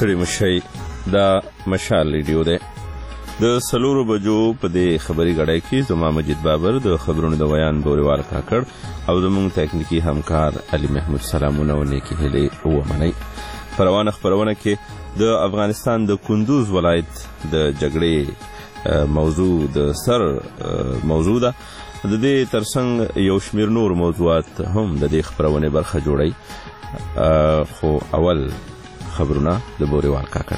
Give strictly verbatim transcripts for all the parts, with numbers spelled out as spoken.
ستړي مه شئ. دا مشال ریډیو دی. د څلورو بجو په دې خبري غړی کې زما مجید بابر، د خبرونو د ویان بوریوال کاکړ او زموږ تکنیکي همکار علي محمود سلامونه او نیکې هیلې ومنئ. په روانه خپرونه کې د افغانستان د کندوز ولایت د جګړې موضوع د سر موضوع ده. د دې ترڅنګ یو شمیر نور موضوعات هم د دې خپرونې برخه جوړي، خو اول خبرونه د بوریوال کاکړ.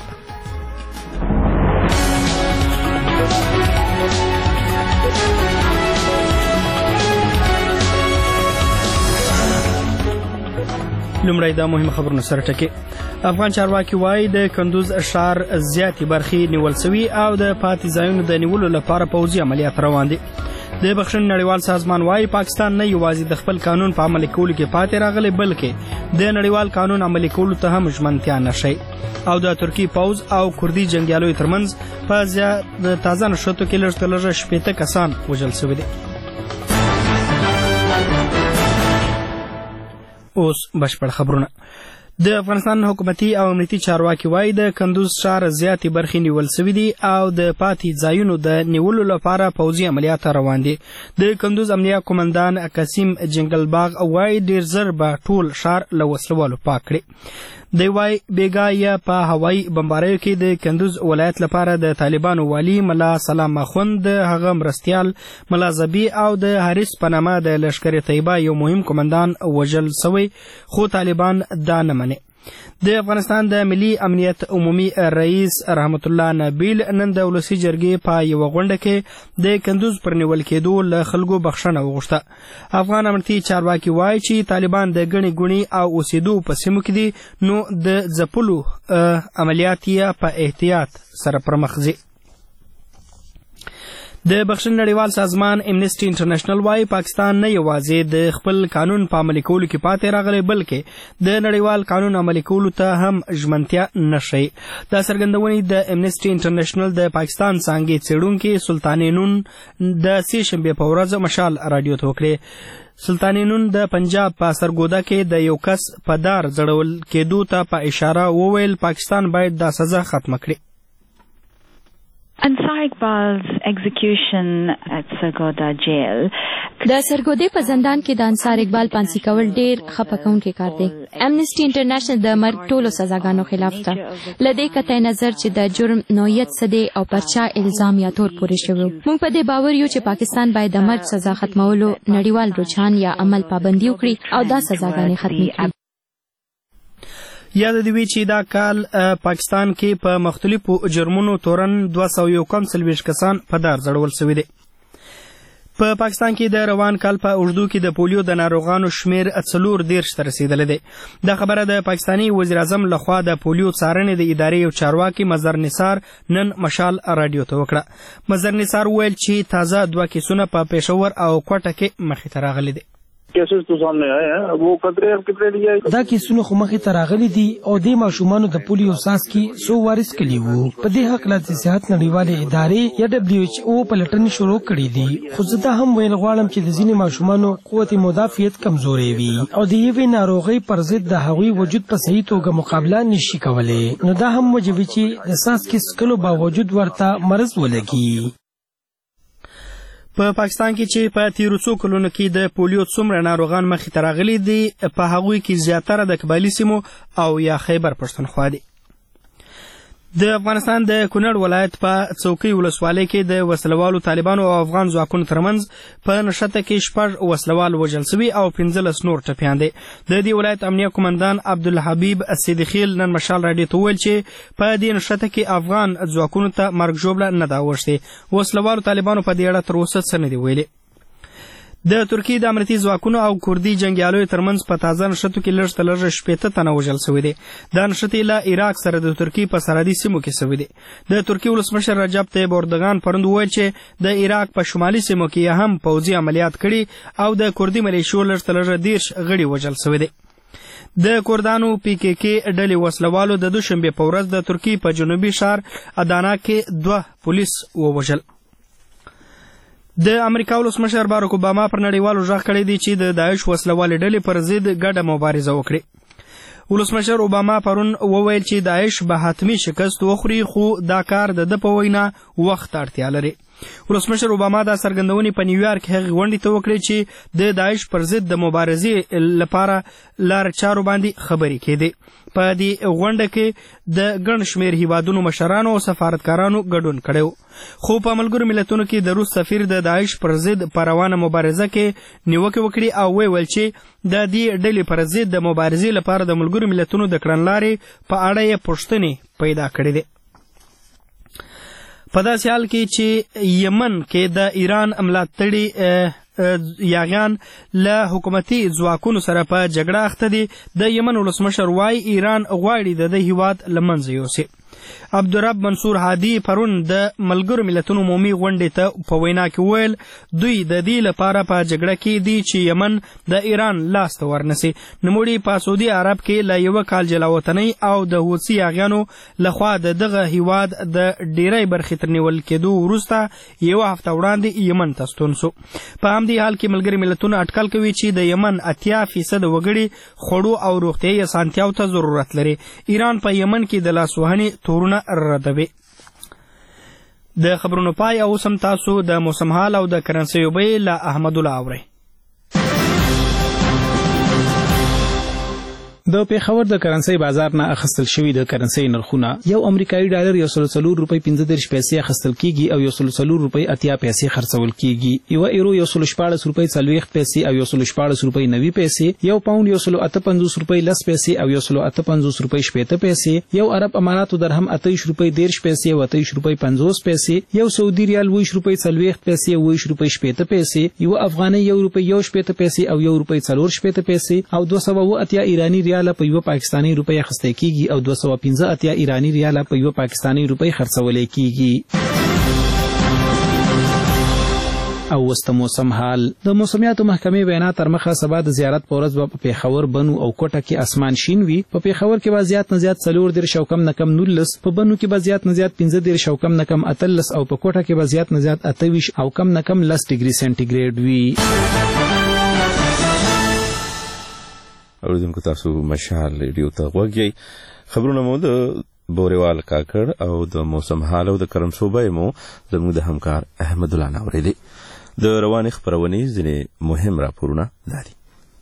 لومړی دا مهم خبرونه سره ټکي. افغان چارواکي وایي د کندوز ښار زیاتې برخې نیول سوي او د پاتې ځایونو د نیولو لپاره پوځي عملیات روان دي. د بخښنې نړیوال سازمان وایي پاکستان نه یوازې د خپل قانون په عملي کولو کې پاتې راغلی، بلکې د نړیوال قانون عملي کولو ته هم ژمنتیا نشي. او د ترکیې پوځ او کردي جنګیالیو ترمنځ په تازه نښتو کې لږ تر لږه شپېته کسان وژل سوي دي. اوس بشپړ خبرونه. د افغانستان حکومتي او امنیتي چارواکي وایي د کندوز ښار زیاتې برخې نیول سوي دي او د پاتې ځایونو د نیولو لپاره پوځي عملیات روان دي. د کندوز امنیه قومندان قاسم جنګلباغ وایي ډېر ژر به ټول ښار له وسلوالو پاک کړي. دی وایي بېګا یا په هوایي بمباریو کې د کندوز ولایت لپاره د طالبانو والي ملا سلام اخوند، د هغه مرستیال ملا زبي او د حارث په نامه د لښکر طیبه یو مهم قومندان وژل سوی، خو طالبان دا نه مني. د افغانستان د ملي امنیت عمومي رئیس رحمت الله نبیل نن د ولسي جرګې په یوه غونډه کې د کندوز پر نیول کېدو له خلکو بخښنه وغوښته. افغان امنیتي چارواکي وایي چې طالبان د ګڼې ګوڼې او اوسېدو په سیمو کې دي، نو د ځپلو عملیات یې په احتیاط سره پرمخ ځي. د بخښنې نړیوال سازمان امنیسټي انټرنیشنل وایي پاکستان نه یوازې د خپل قانون په عملي کولو کې پاتې راغلی، بلکې د نړیوال قانون عملي کولو ته هم ژمنتیا نشي. دا څرګندونې د امنیسټي انټرنیشنل د پاکستان څانګې څېړونکي سلطانې نون د سې شنبې په ورځ مشال راډیو ته وکړې. سلطانې نون د پنجاب په سرګودا کې د یو کس په دار ځړول کېدو ته په اشاره وویل پاکستان باید دا سزا ختمه کړي. Ansar Iqbal's execution at Sargodha jail. د سرګودې په زندان کې د انصار اقبال پانسي کول ډېر خفه کوونکی کار دی. امنیسټي انټرنیشنل د مرګ ټولو سزاګانو خلاف ده. له دې قطع نظر چې د جرم نوعیت څه دی او پر چا الزام یا تور پورې شوی، موږ په دې باور یو چې پاکستان باید د مرګ سزا ختمولو نړیوال رجحان یا عمل پابندي وکړي او دا سزاګانې ختمې کړي. یاد دی وی چې دا کال پاکستان کې په مختلفو جرمونو تورن دوه سوه یو کم څلوېښت کسان په دار ځړول سوي دي. په پاکستان کې د روان کال په اوږدو کې د پولیو د ناروغانو شمیر څلور دېرش ته رسېدلی دی. دا خبره د پاکستاني وزیر اعظم لخوا د پولیو څارنې د ادارې یو چارواکي مظهر نثار نن مشال راډیو ته وکړه. مظهر نثار وویل چې تازه دوه کیسونه په پېښور او کوټه کې مخې ته راغلي دي. کیسز تو سامنے آئے ہیں، وہ قطرے کتنے لیا دا کیسونه خو مخې ته راغلي دي او د ماشومانو د پولیو څاڅکي څو وارث کړي وو. په دې هکله د صحت نړیوالې ادارې یا ډبلیو ایچ او پلټنې شروع کړي دي، خو زه دا هم ویل غواړم چې د ځینې ماشومانو قوت مدافعت کمزورې وي او د یوې ناروغۍ پر ضد د هغوی وجود په صحیح توګه مقابله نشي کولی، نو دا هم وجه وي چې د څاڅکي څکلو باوجود ورته مرض ولګي. په پاکستان کې چې په تیرو څو کلونو کې د پولیو څومره ناروغان مخې ته راغلي دي، په هغوی کې زیاتره د قبایلي سیمو او یا خیبر پښتونخوا دي. د افغانستان د کونړ ولایت په څوکۍ ولسوالۍ کې د وسلوالو طالبانو او افغان ځواکونو ترمنځ په نښته کې شپږ وسلوال وژل سوي او پنځلس نور ټپیان دي. د دې ولایت امنیه قومندان عبدالحبیب صدیخیل نن مشال راډیو ته وویل چې په دې نښته کې افغان ځواکونو ته مرګ ژوبله نه ده اوښتې. وسلوالو طالبانو په دې اړه تر اوسه څه نه دي ویلي. د ترکیې د امنیتي ځواکونو او کردي جنګیالیو ترمنځ په تازه نښتو کې لږ تر لږه شپېته تنه وژل سوي دي. دا نښتې له عراق سره د ترکیې په سرحدي سیمو کې سوي دي. د ترکیې ولسمشر رجب طیب اردوغان پرون وویل چې د عراق په شمالي سیمو کې هم پوځي عملیات کړي او د کردي ملیشو لږ تر لږه دېرش غړي وژل سوي دي. د کردانو پی کې کې ډلې وسلوالو د دوشنبې په ورځ د ترکیې په جنوبي ښار ادانا کې دوه پولیس ووژل. د امریکا ولسمشر باراک اوباما پر نړیوالو غږ کړی دی چې د داعش وسلوالې ډلې پر ضد ګډه مبارزه وکړي. ولسمشر اوباما پرون وویل چې داعش به حتمی شکست وخوري خو دا کار د ده په وینا وخت اړتیا لري. ولسمشر اوباما دا څرګندونې په نیویارک هغې غونډې ته وکړې چې د داعش پر ضد د مبارزې لپاره لار چارو باندې خبرې کېدې. په دې غونډه کې د ګڼ شمېر هیوادونو مشرانو او سفارتکارانو ګډون کړی و. خو په ملګرو ملتونو کې د روس سفیر د داعش پر ضد په روانه مبارزه کې نیوکې وکړي او ویل چې د دې ډلې پر ضد د مبارزې لپاره د ملګرو ملتونو د کړنلارې په اړه یې پوښتنې پیدا کړې دي. په داسې حال کې چې یمن کې د ایران ملاتړي یاغیان له حکومتي ځواکونو سره په جګړه اخته دي. د یمن ولسمشر وایي ایران غواړي د دې هیواد له منځه یوسي. عبدالرب منصور هادي پرون د ملګرو ملتونو عمومي غونډې ته په وینا کې وویل دوی د دې لپاره په جګړه کې دي چې یمن د ایران لاس ته ورنسي. نوموړي په سعودي عرب کې له یوه کال جلاوطنۍ او د حوثي یاغیانو لخوا د دغه هیواد د ډیری برخې تر نیول کېدو وروسته یوه هفته وړاندې یمن ته ستون سو. په همدې حال کې ملګري ملتونه اټکل کوي چې د یمن اتیا فیصد وګړي خوړو او روغتیایي اسانتیاو ته ضرورت لري. ایران په یمن کې د لاسوهنې تورونه ردوي. د خبرونو پای او سم تاسو د موسم حال او د کرنسیو بیې له احمد الله اورئ. د پیښور د کرنسي بازار نه اخیستل شوی د کرنسي نرخونه یو امریکایي ډالر یو سل څلور روپۍ پنځه دېرش پیسې اخیستل کیږي او یو سل څلور روپۍ اتیا پیسې خرڅول کیږي. یو ایرو یو سل شپاړس روپۍ څلوېښت پیسې او یو سل شپاړس روپۍ نوي پیسې. یو پاوند یو سل اته پنځوس روپۍ لس پیسې او یو سل اته پنځوس روپۍ شپېته پیسې. یو عرب اماراتو درهم اتهیش روپۍ دېرش پیسې او اتهیش روپۍ پنځوس پیسې. یو سعودي ریال اوویشت روپۍ څلوېښت پیسې او اوویشت روپۍ شپېته پیسې. یو افغانۍ یو روپۍ یو شپېته پیسې او یو روپۍ څلور شپېته پیسې او دوه سوه اووه اتیا ایراني ریاله په یوه پاکستاني روپۍ اخیستل کیږي او دوه سوه پنځه اتیا ایراني ریاله په یوه پاکستاني روپۍ خرڅول کیږي. او وست موسم حال. د موسمیاتو محکمې وینا تر مخه سبا د زیارت په ورځ به په پیښور بنو او کوټه کې اسمان شین وي. په پیښور کې به زیات نه زیات څلور دېرش او کم نه کم نولس، په بنو کې به زیات نه زیات پنځه دېرش او کم نه کم اتلس او په کوټه کې به زیات نه زیات اتهویشت او کم نه کم لس ډیګري سنټیګریډ وي. اوریدونکو تاسو مشال ریډیو ته غوږ یئ. خبرونه مو د بوریوال کاکړ او د موسم حال او د کرنسو بیې مو زموږ د همکار احمد الله نه اورېدې. د روانې خپرونې ځینې مهم راپورونه دا دي.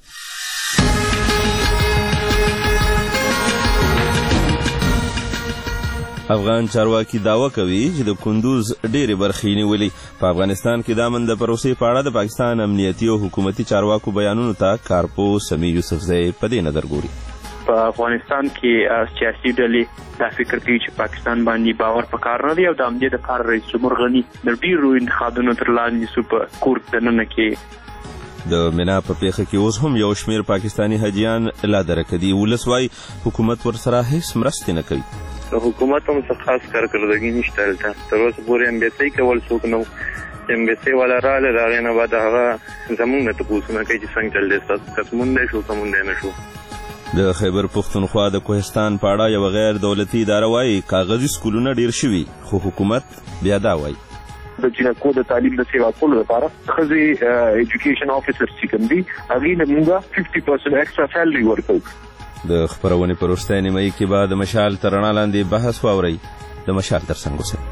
افغان چارواکي دعوه کوي چې د کندوز ډېرې برخې نیولې. په افغانستان کې د امن د پروسې په اړه د پاکستان امنیتي او حکومتي چارواکو بیانونو ته کارپو سمی یوسفزی په دې نظر ګوري. په افغانستان کې سیاسي ډلې دا فکر کوي چې پاکستان باندې باور پکار نه دی او د همدې دپاره رئیس جمهور غني د ډېرو انتقادونو تر لاندې سو په کور دننه کې. د مینا په پیښه کې اوس هم یو شمېر پاکستاني حاجیان لا درکه دي. ولس وایي حکومت ورسره هیڅ مرستې نه کوي. حکومت هم څه خاص کارکردګي نشته دلته. تر اوسه پورې امبیسۍ کول څوک نه و. امبیسۍ والا راغله، د هغې نه بعد هغه زموږ نه تپوسونه کوي چې څنګه چل دی ستاسو، که موندی شو که موندی نه شو. د خیبر پښتونخوا د کوهستان په اړه یوه غیر دولتي اداره وایي کاغذي سکولونه ډېر شوي، خو حکومت بیا دا وایي د جنکو د تعلیم د سیوا کولو لپاره ښځې ایجوکیشن افیسر چې کوم دي هغې نه موږ ففټي پرسنټ ایکسټرا سیلري ورکوو. د خپرونې په وروستۍ نیمایي کې به د مشال تر رڼا لاندې بحث واورئ. د مشال تر څنګ اوسئ.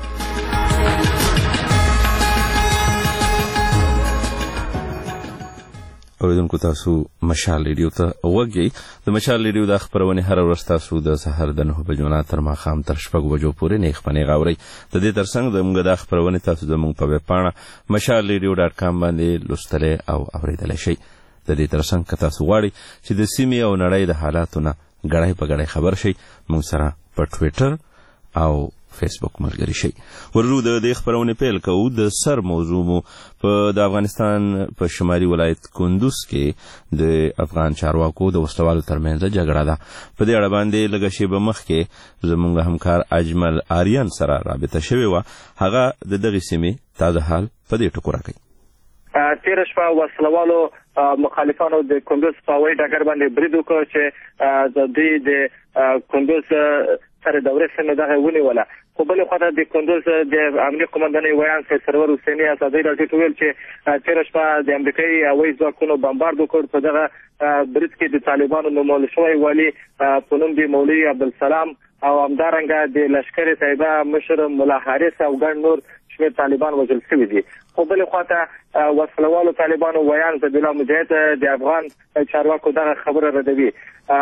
اوریدونکو تاسو مشال ریډیو ته غوږ یئ. د مشال ریډیو دا خپرونې هره ورځ تاسو د سهار د نهه بجو نه تر ماښام تر شپږو بجو پورې نیغ په نیغ اورئ. د دې تر څنګ زموږ دا خپرونې تاسو زموږ په ویب پاڼه مشال ریډیو ډاټ کام باندې لوستلی او اورېدلی شئ. د دې تر څنګ که تاسو غواړئ چې د سیمې او نړۍ د حالاتو نه ګړی په ګړی خبر شئ، موږ سره په ټویټر او فیسبوک ملګري شئ. ورو د دې خپرونې پیل کوو. د سر موضوع مو په د افغانستان په شمالي ولایت کندوز کې د افغان چارواکو د وسلوالو ترمنځ جګړه ده. په دې اړه باندې لږه شیبه مخکې زموږ همکار اجمل آریان سره رابطه شوې وه. هغه د دغې سیمې تازه حال په دې ټکو راکوي. تېره شپه وسلوالو مخالفانو د کندوز په هوایي ډګر باندې برید وکړ چې د دوی د کندوز سره دورې سره دغه ونیوله. خو بل خواته د کندوز د امنیه قومندانۍ ویان سرور حسیني ازادي راډیو ته ویل چې تېره شپه د امریکایي هوایي ځواکونو بمبارد وکړ په دغه برید کې د طالبانو نومول شوی والي په نوم د مولوي عبدالسلام او همدارنګه د لشکر طیبه مشر ملا حارث او ګڼ نور شمېر طالبان وژل شوي دي. خو بل خواته وسلوالو طالبانو ویان زبیلا مجاهد د افغان چارواکو دغه خبره ردوي.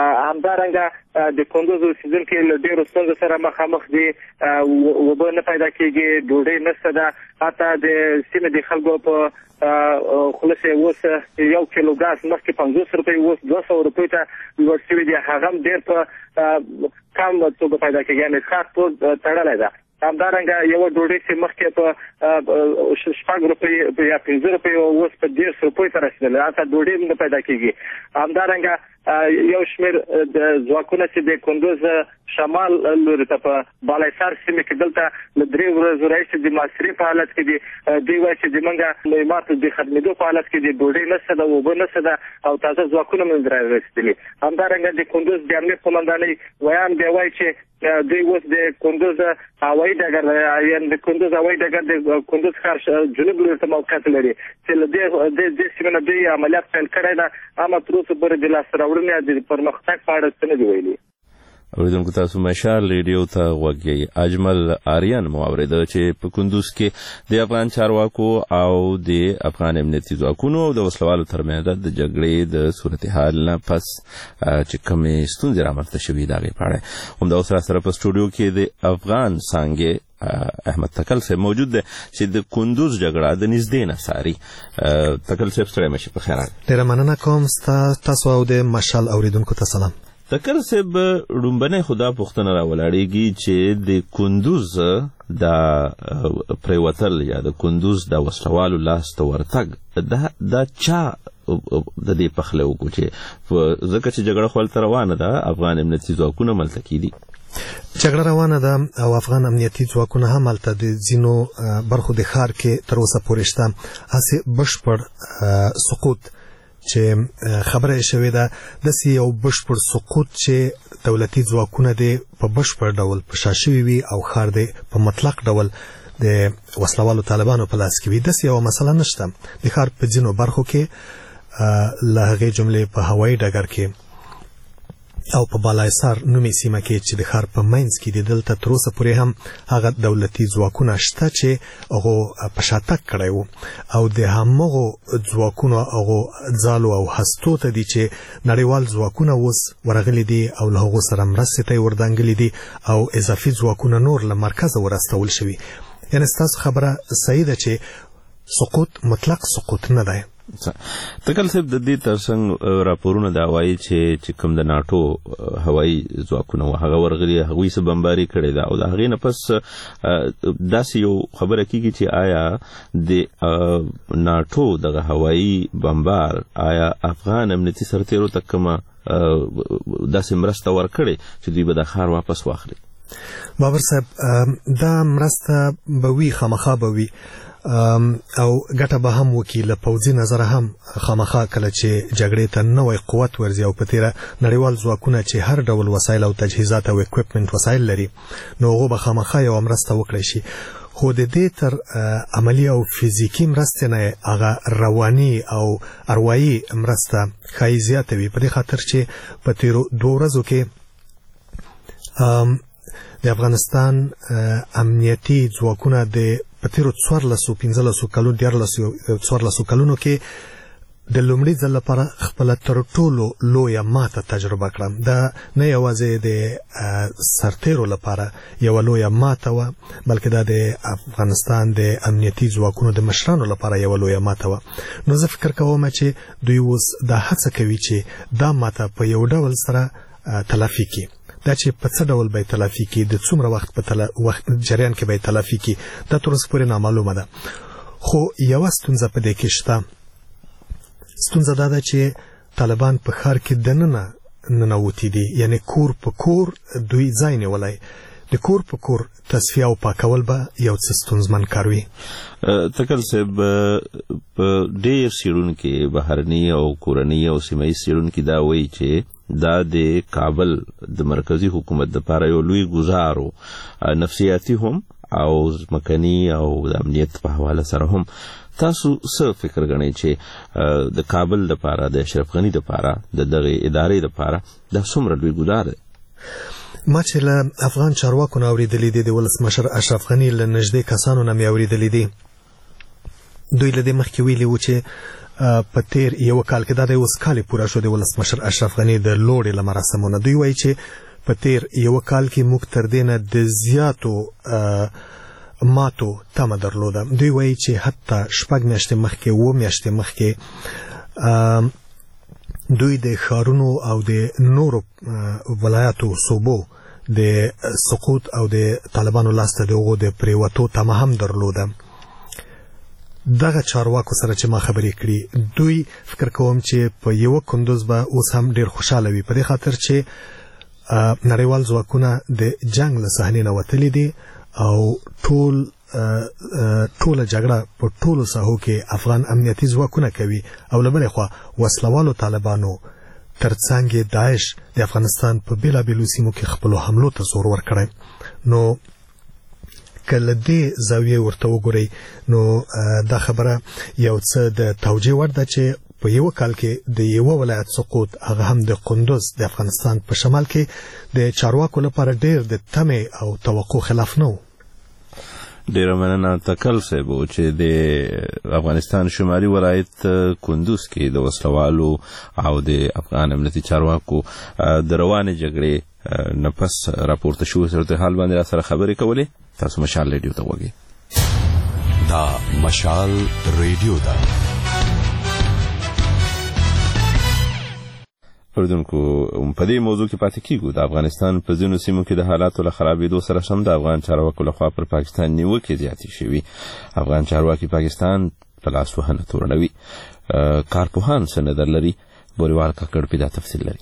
همدارنګه د کندوز اوسیدونکي له ډېرو ستونزو سره مخامخ دي، اوبه نه پیدا کېږي، ډوډۍ نشته ده، حتی د سیمې د خلکو په خلاص اوس یو کیلو ګاز مخکې پنځوس روپۍ اوس دوه سوه روپۍ ته لوړ شوي دي، هغه هم ډېر په کم توګه پیدا کېږي، یعنې ښار ټول تړلی ده. همدارنګه یوه ډوډۍ چې مخکې په شپږ روپۍ یا پنځه روپۍ اوس په دېرش روپۍ ته رسېدلې، هلته ډوډۍ هم نه پیدا کېږي. همدارنګه یو شمېر د ځواکونه چې د کندوز شمال لوري ته په بالایسار سیمې کې دلته له درې ورځو راهیسې د محاصرې په حالت کې دي. دوی وایي چې زموږ مهماتو د ختمېدو په حالت کې دي، ډوډۍ نشته ده، اوبه نشته ده او تازه ځواکونه منځ را رسېدلي. همدارنګه د کندوز د امنیت قومندانۍ ویان بیا وایي چې دوی اوس د کندوز هوایي ډګر یعنې د کندوز هوایي ډګر د کندوز ښار جنوب لوري ته موقعیت لري چې له دې سیمې نه دوی عملیات پیل کړی ده، اما تر اوسه پورې د لاسته راوړنې د پرمختګ په اړه څه نه دي ویلي. اوریدونکو تاسو مشال ریډیو ته غوږ یې. اجمل آریان مو اورېده چې په کندوز کې د افغان چارواکو او د افغان امنیتي ځواکونو او د وسلوالو ترمنځ د جګړې د صورتحال نه پس چې کومې ستونزې رامنځته شوي د هغې په اړه همدا اوس راسره په سټوډیو کې د افغان څانګې احمد تکل صاحب موجود دی چې د کندوز جګړه د نږدې نه څاري. تکل صاحب ستړی مه شي، په خیر راغلی. ډېره مننه کوم تاسو او د مشال اوریدونکو ته سلام. تکل صاحب لومبنۍ خدا پوښتنه راولاړېږي چې د کندوز د پریوتل یا د کندوز د وسلوالو لاس ته ورتګ دا چا د دې پخلی وکړو چې ځکه چې جګړه خو هلته روانه ده، افغان امنیتي ځواکونه ملته کېدي، جګړه روانه ده او افغان امنیتي ځواکونه هم هلته د ځینو برخو د ښار کې تر اوسه پورې شته. هسې بشپړ سقوط چې خبره یې شوې ده، داسې یو بشپړ سقوط چې دولتي ځواکونه دې په بشپړ ډول په شا شوي وي او ښار دې په مطلق ډول د وسلوالو طالبانو په لاس کې وي. داسې یوه مسله نشته. د ښار په ځینو برخو کې له هغې جملې په هوایي ډګر کې او په بالایسار نومي سیمه کې چې د ښار په منځ کې دي، دلته تر اوسه پورې هم هغه دولتي ځواکونه شته چې هغو په شاتګ کړی و او د همغو ځواکونو هغو ځالو او هستو ته دي چې نړیوال ځواکونه اوس ورغلي دي او له هغو سره مرستې ته یې وردانګلي دي او اضافي ځواکونه نور له مرکزه ورستول شوي. یعنې ستاسو خبره صحیح ده چې سقوط مطلق سقوط نه دی. تکل صاحب د دې ترڅنګ راپورونه دا وایي چې چې کوم د ناټو هوایي ځواکونه و هغه ورغلي، هغوی څه بمباري کړې ده او د هغې نه پس داسې یو خبره کېږي چې آیا د ناټو دغه هوایي بمبار آیا افغان امنیتي سرتېرو ته کومه داسې مرسته ورکړې چې دوی به دا ښار واپس واخلي؟ بابر صاحب، دا مرسته به وي، خامخا به وي او ګټه به هم وکړي. له پوځي نظره هم خامخا کله چې جګړې ته نوی قوت ورځي او په تېره نړیوال ځواکونه چې هر ډول وسایل او تجهیزات او اکویپمنټ وسایل لري، نو هغو به خامخا یوه مرسته وکړی شي. خو د دې تر عملي او فزیکي مرستې نه هغه رواني او اروايي مرسته ښایي زیاته وي، په دې خاطر چې په تېرو دوه ورځو کې د افغانستان امنیتي ځواکونه د په تېرو څوارلسو پنځلسو کلونو دیارلسو څوارلسو کلونو کې د لومړي ځل لپاره خپله تر ټولو لویه ماته تجربه کړه. دا نه یوازې د سرتېرو لپاره یوه لویه ماته وه، بلکې دا د افغانستان د امنیتي ځواکونو د مشرانو لپاره یوه لویه ماته وه. نو زه فکر کوم چې دوی اوس دا هڅه کوي چې دا ماته په یو ډول سره تلافي کړي. دا چې په څه ډول به یې تلافي کړي، د څومره وخت په تل... وخت جریان کې به یې تلافي کړي، دا تر اوسه پورې نامعلومه ده. خو یوه ستونزه په دې کې شته. ستونزه دا ده چې طالبان په ښار کې دننه ننوتي دي، یعنې کور په کور دوی ځای نیولی. د کور په کور تصفیه او پاکول به یو څه ستونزمن کار وي. تکل صاحب، په ډېر څېړونکي بهرني او کورني او سیمه ییز څېړونکي دا وایي چې دا د کابل د مرکزی حکومت لپاره یو لوی ګزار و، نفسیاتي هم او ځمکني او د امنیت په حواله سره هم. تاسو څه فکر غنئ چې د کابل لپاره د اشرف غني لپاره د دغه ادارې لپاره دا څومره لوی ګزار دی؟ ما چې له افغان چارواکو نه اورېدلي دي، د ولسمشر اشرف غني له نږدې کسانو نه مې اورېدلي دي، دوی له دې مخکې ویلي و چې په تیر یو کال کې دا د اوس کال پوره شو د ولسمشر اشرف غني د لوړې له مراسمونو. دوی وایي چې په تیر یو کال کې موږ تر دې نه د زیاتو ماتو تمه درلوده. دوی وایي چې حتی شپږ میاشتې مخکې اووه میاشتې مخکې دوی د ښارونو او د نورو ولایاتو صوبو د سقوط او د طالبانو لاسته د هغو د پریوتو تمه هم درلوده. دغه چارواکو سره چې ما خبرې کړي، دوی فکر کوم چې په یو کندوز به اوس هم ډیر خوشاله وي، په دې خاطر چې نړیوال ځواکونه د جنگ له صحنې نه وتلي دي او ټول ټوله جګړه په ټولو ساحو کې افغان امنیتي ځواکونه کوي، او له بلې خوا وسلوالو طالبانو ترڅنګ داعش د افغانستان په بیلابیلو سیمو کې خپلو حملو ته زور ورکړی. نو کله دې زاویې ورته وګورئ نو دا خبره یو څه د توجیه وړ ده چې په یو کال کې د یو ولایت سقوط، هغه هم د قندوز د افغانستان په شمال کې د چارواکو لپاره ډیر د تمې او توقع خلاف نه و. ډیره مننه تکل صاحب چې د افغانستان شمالي ولایت کندوز کې د وسلوالو او د افغان امنیتي چارواکو د روانې جګړې نه پس راپورته شوې صورتحال باندې را سره خبرې کولې. تاسو مشال ریډیو ته وګورئ. دا مشال ریډیو ده. اردوونکو په دې موضوع کې پاتې کیږو. د افغانستان په ځینو سیمو کې د حالاتو له خرابېدو سره سم د افغان چارواکو لخوا پر پاکستان نیوکې زیاتې شوي. افغان چارواکي پاکستان په لاسوهنه تورنوي. کارپوهان څه نظر لري؟ بوریوال کاکړ په دا تفصیل لري.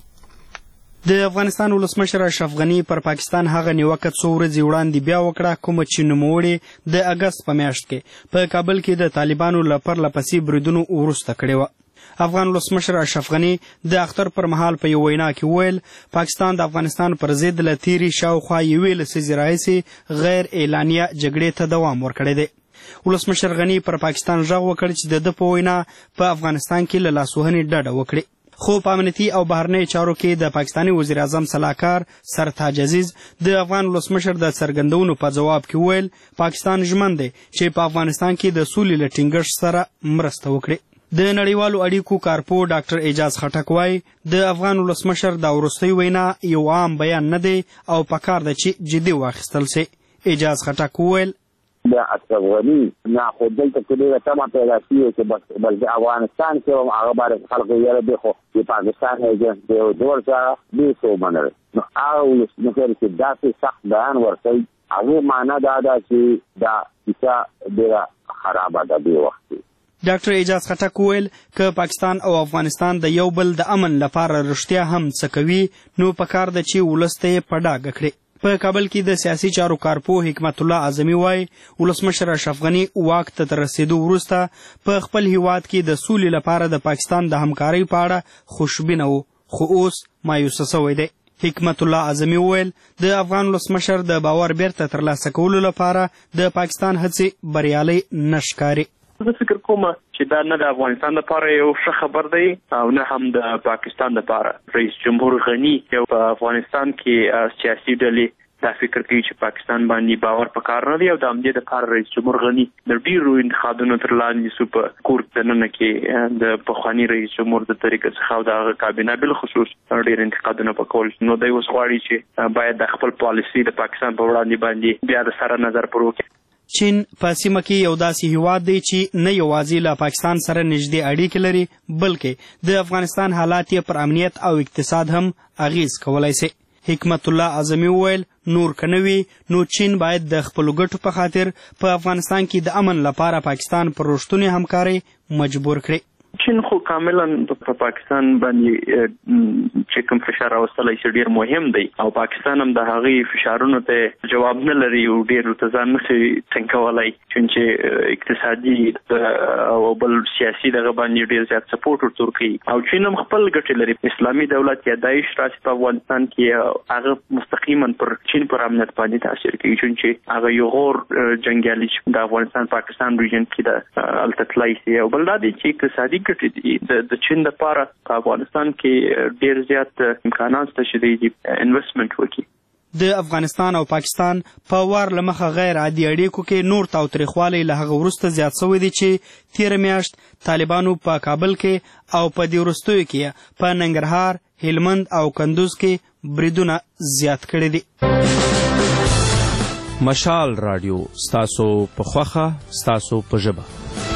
د افغانستان ولسمشر اشرف غني پر پاکستان هغه نیوکه څو ورځې وړاندې بیا وکړه کومه چې نوموړي د اګست په میاشت کې په کابل کې د طالبانو له پرله پسې بریدونو وروسته کړې وه. افغان ولسمشر اشرف غني د اختر پر مهال په یو وینا کې وویل پاکستان د افغانستان پر ضد له تیرې شاوخوا یوې لسیزې راهیسې غیر اعلانیه جګړې ته دوام ورکړی دی. ولسمشر غني پر پاکستان غږ وکړ چې د ده په وینا په افغانستان کې له لاسوهنې ډډه وکړي. خو په امنیتي او بهرنیو چارو کې د پاکستاني وزیر اعظم سلاکار سرتاج عزیز د افغان ولسمشر د څرګندونو په جواب کې وویل پاکستان ژمن دی چې په افغانستان کې د سولې له ټینګښت سره مرسته وکړي. د نړیوالو اړیکو کارپو ډاکټر اعجاز خټک وایي د افغان ولسمشر دا وروستۍ وینا یو عام بیان نه دی او پکار ده چې جدي واخیستل سي. اعجاز خټک وویل د اشرف غني نه خو دلته کې ډېره تمه پیدا شوې چې بلکې افغانستان کې هم هغه باندې خلکو یاره دی خو د پاکستان ایجنټ د یو ډول سره ډېر څه ومنل. نو هغه ولسمشر چې داسې سخت بیان ورکوي هغې معنا دا ده چې دا کیسه ډېره خرابه ده دې وخت کې. ډاکټر اعجاز خټک وویل که پاکستان او افغانستان د یو بل د امن لپاره رښتیا هم څه کوي نو پکار ده چې ولس ته یې په ډاګه کړي. په کابل کې د سیاسي چارو کارپو حکمت الله اعظمي وایي ولسمشر اشرف غني واک ته تر رسېدو وروسته په خپل هیواد کې د سولې لپاره د پاکستان د همکارۍ په اړه خوشبینه و خو اوس مایوسه سوی دی. حکمت الله اعظمي وویل د افغان ولسمشر د باور بیرته ترلاسه کولو لپاره د پاکستان هڅې بریالۍ نه ښکاري. زه فکر کوم چې دا نه د افغانستان لپاره یو ښه خبر دی او نه هم د پاکستان لپاره. رئیس جمهور غني یو په افغانستان کې سیاسي ډلې دا فکر کوي چې پاکستان باندې باور پکار نه دی او د همدې دپاره رئیس جمهور غني د ډېرو انتقادونو تر لاندې سو په کور دننه کې د پخواني رئیس جمهور د طریقې څخه او د هغه کابینه بالخصوص ډېر انتقادونه پکول. نو دی اوس غواړي چې باید د خپل پالیسي د پاکستان په وړاندې باندې بیا د سره نظر پر وکړي. چین په سیمه کې یو داسې هیواد دی چې نه یوازې له پاکستان سره نږدې اړیکې لري بلکې د افغانستان حالات یې پر امنیت او اقتصاد هم اغیز کولی سي. حکمت الله اعظمي وویل نور که نه وي نو چین باید د خپلو ګټو په خاطر په افغانستان کې د امن لپاره پاکستان پر رښتونې همکارۍ مجبور کړي. چین خو کاملا په پاکستان باندې چې کوم فشار راوستلی شي ډیر مهم دی او پاکستان هم د هغې فشارونو ته جواب نه لري او ډیر ورته ځان نشي ټینګولی چې اقتصادي او بل سیاسي دغه باندې ډیر زیات سپورټ ورته ورکوي او چین هم خپل ګټې لري. اسلامي دولت یا داعش راسي په افغانستان کې هغه مستقیما پر چین پر امنیت باندې تاثیر کوي چې هغه یو غور جنگیالي د افغانستان پاکستان ریجن کې د التتلای سي او بل دا دي چې اقتصادي ګټې د چین لپاره په افغانستان کې ډیر زیات امکانات شته چې د انویسټمنټ وکړي. د افغانستان او پاکستان په وار لمخه غیر عادي اړیکو کې نور تاوتریخوالی له هغه وروسته زیات شوی دی چې تیر میاشت طالبانو په کابل کې او په دې وروستیو کې په ننګرهار، هلمند او کندوز کې بریدونه زیات کړي دي. مشال رادیو ستاسو په خوخه ستاسو په ژبه.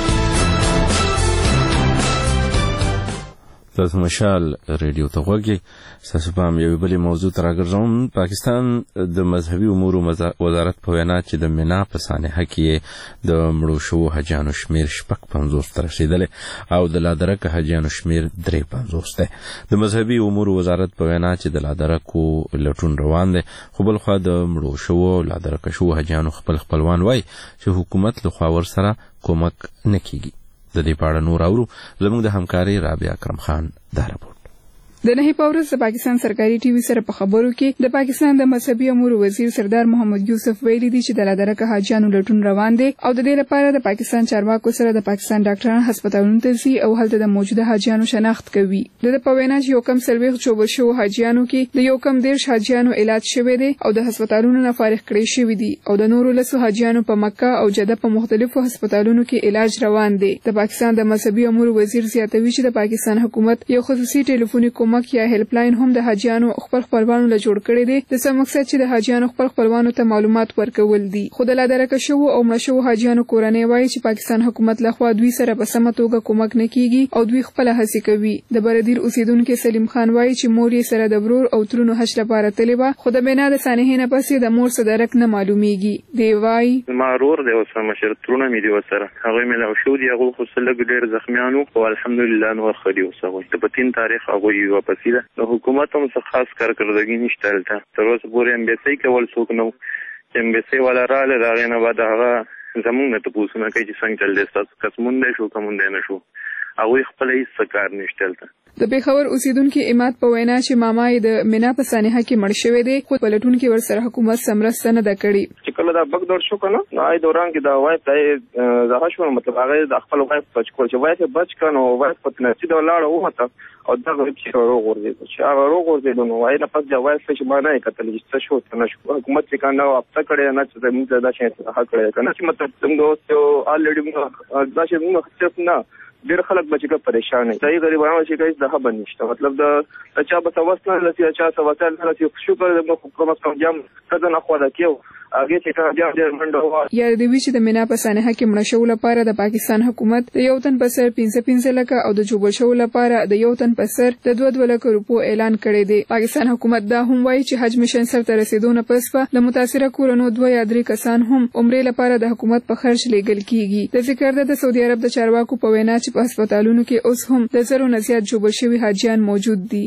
تاسو مشال ریډیو ته غوږی. تاسو په یو بل موضوع ته راګرځوم. پاکستان د مذهبي امورو وزارت په وینا چې د مینا په سانحه کې د مړو شوو حاجیانو شمیر شپږ پنځوس ته رسیدلی او د لادرکه حاجیانو شمیر درې پنځوس دی. د مذهبي امورو وزارت په وینا چې د لادرکو لټون روان دی خو بل خوا د مړو شوو لادرکه شوو حاجیانو خپل خپلوان وایي چې حکومت لخوا ورسره کومک نه کیږي. د دې په اړه نور اورو زموږ د همکاري رابعه اکرم خان دا راپور. د نهي پاورس د پاکستان سرکاري ټي وي سره په خبرو کې د پاکستان د مذهبي امور وزیر سردار محمد یوسف ویلي دي چې د لادرکه حاجیانو لټون روان دي او د دې لپاره د پاکستان چارواکو سره د پاکستان ډاکټران هسپتالونو ته ځي او هلته د موجوده حاجیانو شناخت کوي. د په وینا چې یو کم سلويخ چوبل شو حاجیانو کې د یو کم دیرش حاجیانو علاج شوی دی او د هسپتالونو نه فارغ کړي شوی دي او د نورو لسو حاجیانو په مکه او جده په مختلفو هسپتالونو کې علاج روان دي. د پاکستان د مذهبي امور وزیر زیاتوي چې د پاکستان حکومت یو خصوصي ټلیفوني کومک یا هیلپ لاین هم د حاجیانو خپل خپلوانو له جوړ کړي دي د څه مقصد چې د حاجیانو خپل خپلوانو ته معلومات ورکول دي. خو د لادرکه شو او مشو حاجیانو کورنۍ وایي چې پاکستان حکومت لخوا دوی سره په سمه توګه کومک نه کیږي او دوی خپل هڅې کوي. د بردیر اوسیدونکو سلیم خان وایي چې مور یې سره د برور او ترونو حج لپاره تللی وه خو د بنا د سانحې نه پسې د مور څه درک نه معلومیږي. دی وایي زما ورور دی اوس مشر ترونه مې دي ورسره هغوی مې له شو دي هغوی خو څه لږ ډېر زخمیان وو او الحمدلله نور ښه دي اوس هغوی د په تین تاریخ هغوی واپسي ده. حکومت هم څه خاص کارکردګي نشته هلته تر اوسه پورې امبیسۍ کول څوک نه و چې امبیسۍ والا راغله د هغې نه بعد هغه زموږ نه تپوسونه کوي چې څنګه چل دی ستاسو کس موندی شو که موندی نه شو هغوی خپله هېڅ څه کار نشته هلته. د پېښور اوسیدونکي اماد په وینا چې ماما یې د مینا په سانحه کې مړ شوی دی خو په لټون کې ورسره حکومت څه مرسته نه ده کړې. چې کله دا بګ دور شو که نه نو هغې دوران کې د وایف ته دغه شو مطلب هغې د خپل وایف بچ کړ چې وایف یې بچ کړه نو وایف په نصیب ولاړه ووته او دغه چې روغ ورځېدو چې هغه روغ ورځېدو نو هغې نه پس د وایف چې ما نه یې کتل چې څه شو څه نه شو حکومت چې که نه واپسه کړی نه چې زموږ ته دا شی څه کړی که نه چې مطلب زموږ اوس یو الریډي دا شی موږ صرف نه ډېر خلک به چې پریشان دي صحیح غریبانو چې کوي د خبر نشته مطلب د چا به څه وس نه رسي چا څه وسایل نه رسي شکر د حکومت کوم جام ښځه نه خوا ده کېو هغې چې که بیا ډېر منډه ووایي. یاد دې وي چې د مینا په سانحه کې مړه شوو لپاره د پاکستان حکومت د یو تن په سر پنځه پنځه لکه او د جوبل شوو لپاره د یو تن په سر د دوه دوه لکه روپو اعلان کړی دی. پاکستان حکومت دا هم وایي چې حج میشن سرته رسېدو نه پس به د متاثره کورنو دوه یا درې کسان هم عمرې لپاره د حکومت په خرج لیږل کیږي. د ذکر ده د سعودي عرب د چارواکو په وینا چې په هسپتالونو کې اوس هم د زرو نه زیات جوبل شوي حاجیان موجود دي.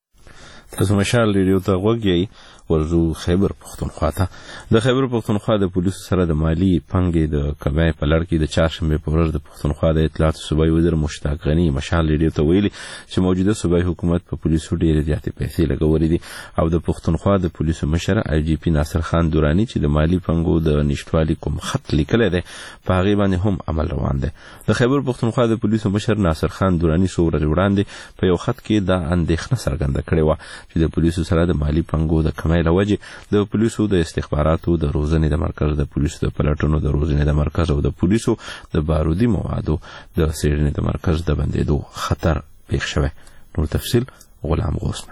تاسو مشال ریډیو ته غوږ ورزو خیبر پختونخوا ته. د خیبر پختونخوا د پولیسو سره د مالی پنګې د کبای په لړ کې د چهارشنبې په ورځ د پختونخوا د اطلاعات صوبایي وزیر مشتاق غني مشال ریډیو ته ویلي چې موجوده صوبایي حکومت په پولیسو ډېرې زیاتې پیسې لګولې دي او د پختونخوا د پولیسو مشر آی جی پي ناصر خان دراني چې د مالی پنګو د نشټوالي کوم خط لیکلی دی په هغې باندې هم عمل روان دی. د خیبر پختونخوا د پولیسو مشر ناصر خان دراني څو ورځې وړاندې په یو خط کې دا اندېښنه څرګنده کړې وه چې د پولیسو سره د مالی پنګو د کمۍ له وجې د پولیسو د استخباراتو د روزنې د مرکز د پولیسو د پلټنو د روزنې د مرکز او د پولیسو د بارودي موادو د څېړنې د مرکز د بندېدو خطر پیښ شوی. نور تفصیل غلام غوسنه.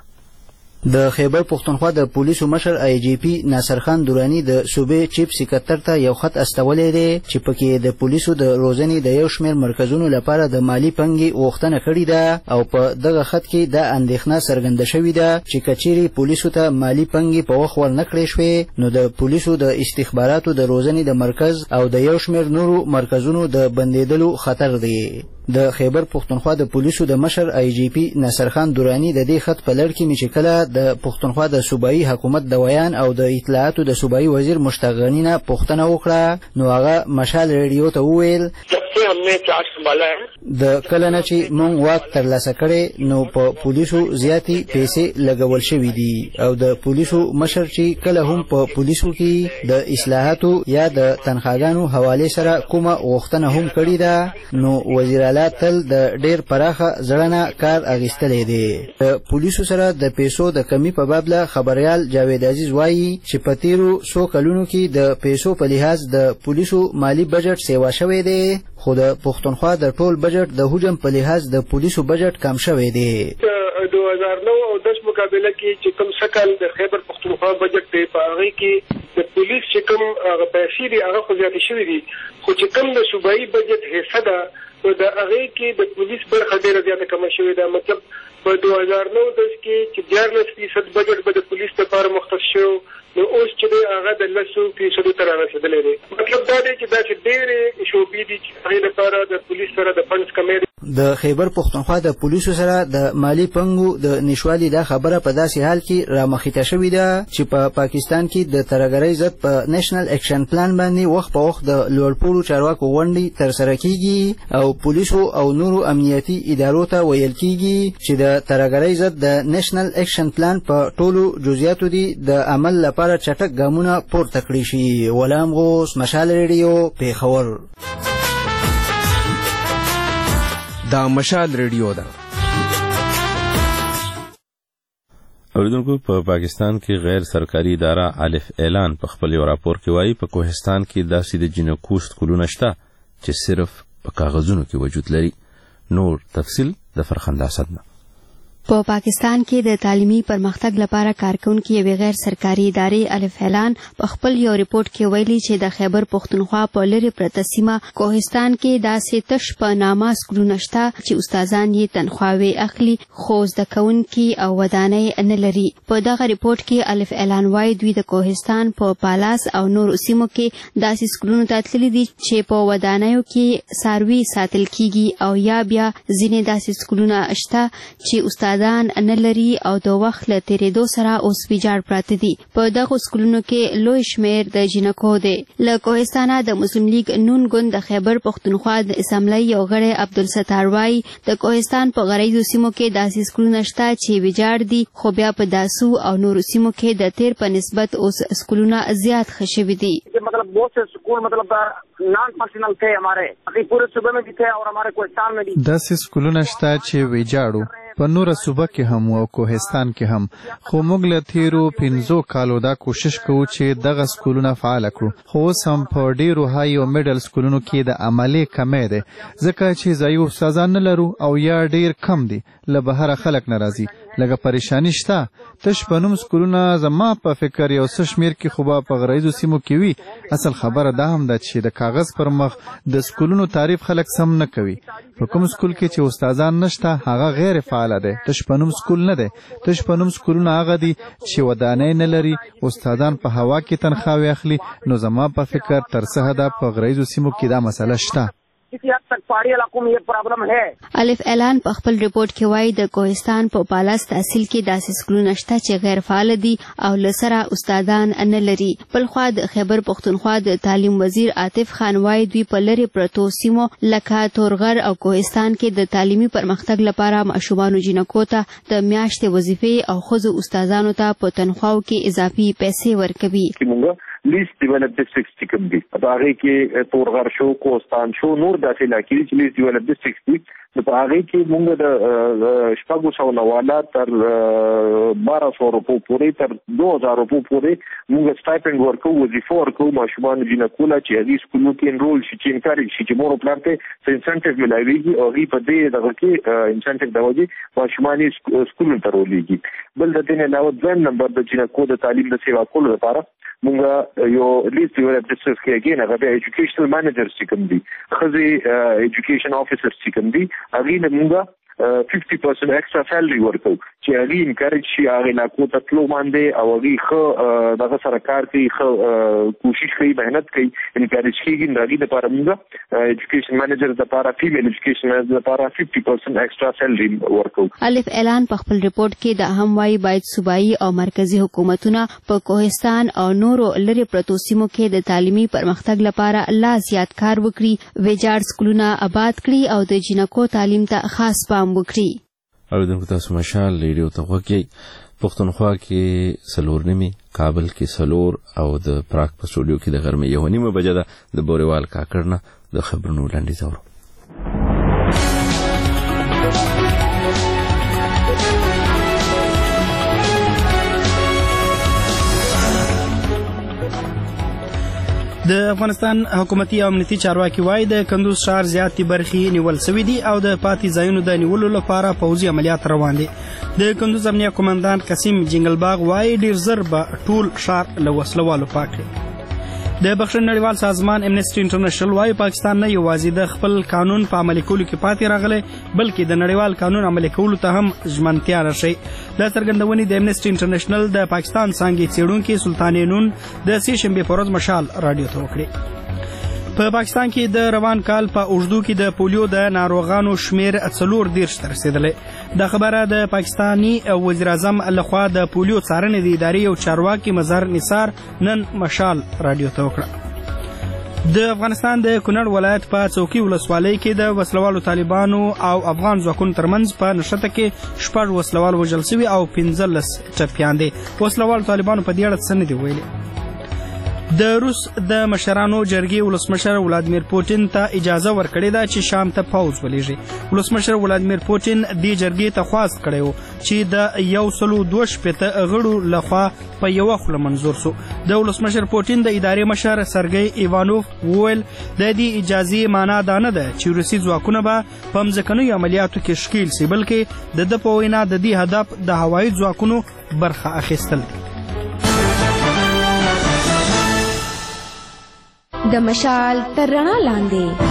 د خیبر پختونخوا د پولیسو مشر آی جی پي ناصر خان دراني د صوبې چیف سکرټر ته یو خط استولی دی چې پکې د پولیسو د روزنې د یو شمېر مرکزونو لپاره د مالی پنګې غوښتنه کړې ده او په دغه خط کې دا اندېښنه څرګنده شوې ده چې که چیرې پولیسو ته مالی پنګې په وخت ورنه کړې شوې نو د پولیسو د استخباراتو د روزنې د مرکز او د یو شمېر نورو مرکزونو د بندېدلو خطر دی. د خیبر پښتونخوا د پولیسو د مشر آی جی پی ناصر خان دورانی د دې خط په لړ کې چې کله د پښتونخوا د صوبایي حکومت د ویان او د اطلاعاتو د صوبایي وزیر مشتاق غنی نه پوښتنه وکړه نو هغه مشال ریډیو ته وویل د کله نه چې مونږ واک ترلاسه کړی نو په پولیسو زیاتې پیسې لګول شوې دي او د پولیسو مشر چې کله هم په پولیسو کې د اصلاحاتو یا د تنخواګانو حواله سره کومه غوښتنه هم کړې ده نو وزیر اعلی تل د ډېر پراخه زړه کار اخیستلی دی. د پولیسو سره د پیسو د کمی په باب له خبريال جاوید عزیز وایي چې په تیرو څو کلونو کې د پیسو په لحاظ د پولیسو مالی بجټ سیوا شوی دی خو د پښتونخوا د ټول بجټ د حجم په لحاظ د پولیسو بجټ کم شوی دی. دو هزار نو او دس مقابله کې چې کوم سکل د خیبر پښتونخوا بجټ دی په هغه کې د پولیس چې کوم هغه پیسې دي هغه خو زیاتې شوي دي خو چې کوم د صوبایي بجټ حصہ ده نو د هغې کې د پولیس برخه ډېره زیاته کمه شوې ده. مطلب په دو هزار نو دس کې چې دیارلس فیصد بجټ به د پولیس لپاره مختص شو نو اوس چې دی هغه د لسو فیصدو ته رارسېدلی دی. مطلب دا دی چې داسې ډېرې شعبې دي چې هغې لپاره د پولیس سره د فنډز کمی دی. د خیبر پښتونخوا د پولیسو سره د مالی پنګو د نشوالي دا خبره په داسې حال کې رامخیته شوې ده چې په پا پاکستان کې د ترهګرۍ ضد په نېشنل اکشن پلان باندې وخت په وخت د لوړپوړو چارواکو غونډې ترسره کیږي او پولیسو او نورو امنیتي ادارو ته ویل کیږي چې د ترهګرۍ ضد د نېشنل اکشن پلان په ټولو جزئیاتو دي د عمل لپاره چټک ګامونه پورته کړي شي. غلام غوث، مشال ریډیو، پیښور. دا مشال ریډیو ده. اوریدونکو په پاکستان کې غیر سرکاري اداره الف اعلان په خپل یو راپور کې وایي په کوهستان کې داسې د جنکو سکولونه شته چې صرف په کاغذونو کې وجود لري. نور تفصیل د فرخنده اسد نه. په پاکستان کې د تعلیمي پرمختګ لپاره کارکونکو یو غیر سرکاري ادارې الف اعلان په خپل یو ریپورت کې ویلي چې د خیبر پښتونخوا په لری پرته سیمه کوهستان کې داسې تش په نامه سکولونه شته چې استادان یې تنخواوي اخلي خو زده کوونکي او ودانۍ نه لري. په دغه ریپورت کې الف اعلان وایي دوی د کوهستان په پالاس او نور سیمو کې داسې سکولونه ته تللي دي چې په ودانیو کې څاروي ساتل کیږي او یا بیا ځینې داسې سکولونه شته چې استاد استادان نه لري او د وخت له تیریدو سره اوس ویجاړ پراته دي. په دغو سکولونو کې لوی شمیر د جنکو دی. له کوهستانه د مسلم لیگ نون ګوند د خیبر پښتونخوا د اسامبلۍ یو غړی عبدالستار وایي د کوهستان په غریزو سیمو کې داسې سکولونه شته چې ویجاړ دي خو بیا په داسو او نورو سیمو کې د تیر په نسبت اوس سکولونه زیات ښه شوي دي. मतलब बहुत से स्कूल मतलब नॉन फंक्शनल थे हमारे अभी पूरे सूबे में भी थे और हमारे कोहिस्तान में भी दस स्कूलونه شته چې ویجاړو په نوره صوبه کې هم او کوهستان کې هم خو موږ له تیرو پنځو کالو دا کوشش کوو چې دغه سکولونه فعال کړو خو اوس هم په ډیرو های او میډل سکولونو کې د عملي کمی دی ځکه چې ځایي استادان نه لرو او یا ډیر کم دي له بهره خلک نه راځي لږه پریشانی شته. تش په نوم سکولونه زما په فکر یو څه شمیر کې خو به په غریزو سیمو کې وي. اصل خبره دا هم ده چې د کاغذ پر مخ د سکولونو تعریف خلک سم نه کوي. په کوم سکول کې چې استادان نشته هغه غیر فعال دی. تش په نوم سکول نه دی. تش په نوم سکولونه هغه دي چې ودانۍ نه لري استادان په هوا کې تنخواوي اخلي. نو زما په فکر تر څه حده په غریزو سیمو کې دا مسله شته. किसी हद तक पहाड़ी इलाकों में ये प्रॉब्लम है. الف اعلان په خپل ریپورت کې وایي د کوهستان په پالاس تحصیل کې داسې سکولونه شته چې غیر فعال دي او لسره استادان نه لري. بل خوا د خیبر پښتونخوا د تعلیم وزیر عاطف خان وایي دوی په لری پرتو سیمو لکه تورغر او کوهستان کې د تعلیمي پرمختګ لپاره ماشومانو جنکو ته د میاشتې وظیفې او ښځو استادانو ته په تنخواو کې اضافي پیسې ورکوي. لیست ډیولپ ډسټرکټس چې کوم دي په هغه کې تورغر شو کوهستان شو نور داسې علاقې چې لیست ډیولپ ډسټرکټس دي نو په هغه کې موږ د شپږو سوو نه والا تر بارہ سو روپو پورې تر دو هزار روپو پورې موږ سټایپنډ ورکو وظیفه ورکو ماشومان جنکو لا چې هغې سکولونو کې انرول شي چې انکارېج شي چې مور او پلار ته څه انسنټیو میلاویږي او هغوی په دې دغه کې انسنټیو د وجې ماشومان یې سکولونو ته رولیږي. بل د دې نه علاوه دویم نمبر د جنکو د تعلیم د سیوا کولو لپاره مونږ یو لیست ډیولپ ډسټرکټس کې اګین هغه د ایجوکیشنل مانیجرز چې کوم دي ښځې ایجوکیشن افیسرز چې کوم دي هغوی نه مونږ ففټي پرسنټ ایکسټرا سیلري ورکوو چې هغه انکارج شي هغه علاقو ته تلو باندې او هغه خو دغه سرکار کوي خو کوشش کوي مهنت کوي انکارج کیږي دغه لپاره موږ ایجوکیشن مانیجر لپاره فیمیل ایجوکیشن مانیجر لپاره فifty percent ایکسترا سیلری ورکو. الف اعلان په خپل ریپورت کې د اهم وايي باید صوبایي او مرکزی حکومتونه په کوهستان او نورو لری پرتو سیمو کې د تعلیمي پرمختګ لپاره لا زیات کار وکړي، ویجاړ سکولونه آباد کړي او د جنکو تعلیم ته خاص پام وکړي. اوریدونکو تاسو مشال ریډیو ته غوږی پښتونخوا کې سلور نیمه، کابل کې سلور او د پراګ په سټوډیو کې د غرمې یو نیمه بجه ده. د بوریوال کاکړ نه د خبرونو لاندې زورو. د افغانستان حکومتي او امنیتي چارواکي وایي د کندوز ښار زیاتې برخې نیول سوي دي او د پاتې ځایونو د نیولو لپاره پوځي عملیات روان دي. د کندوز امنیه قومندان قسیم جنګلباغ وایي ډیر زر به ټول ښار له وسلوالو پاک کړي. د بخښنې نړیوال سازمان امنیسټي انټرنیشنل وایي پاکستان نه یوازې د خپل قانون په عملي کولو کې پاتې راغلی بلکې د نړیوال قانون عملي کولو ته هم ژمنتیا راشي. د څرګندونې د امنیسټي انټرنیشنل د پاکستان څانګې څېړونکي سلطانې نون د سې شنبې په ورځ مشال راډیو ته وکړې. په پاکستان کې د روان کال په اوږدو کې د پولیو د ناروغانو شمیر څلور دېرش ته رسېدلی. دا خبره د پاکستاني وزیر اعظم لخوا د پولیو څارنې د ادارې یو چارواکي مظهر نثار نن مشال راډیو ته وکړه. د افغانستان د کونړ ولایت په څوکي ولسوالۍ کې د وسلوالو طالبانو او افغان ځواکونو ترمنځ په نښته کې شپږ وسلوال وژل سوي او پنځلس ټپیان دي. وسلوالو طالبانو په دې اړه څه نه دي ویلي. د روس د مشرانو جرګې ولسمشر ولادیمیر پوټین ته اجازه ورکړې ده چې شام ته پوځ ولېږي. ولسمشر ولادیمیر پوټین دې جرګې ته خواست کړی و چې د یو سلو دوه شپېته غړو لخوا په یوه خوله منظور سو. د ولسمشر پوټین د ادارې مشر سرګی ایوانوف وویل د دې اجازې معنا دا نه ده چې روسي ځواکونه به په مځکنیو عملیاتو کې ښکیل سي بلکې د ده په وینا د دې هدف د هوایي ځواکونو برخه اخیستل دي. د مشال تر رڼا لاندې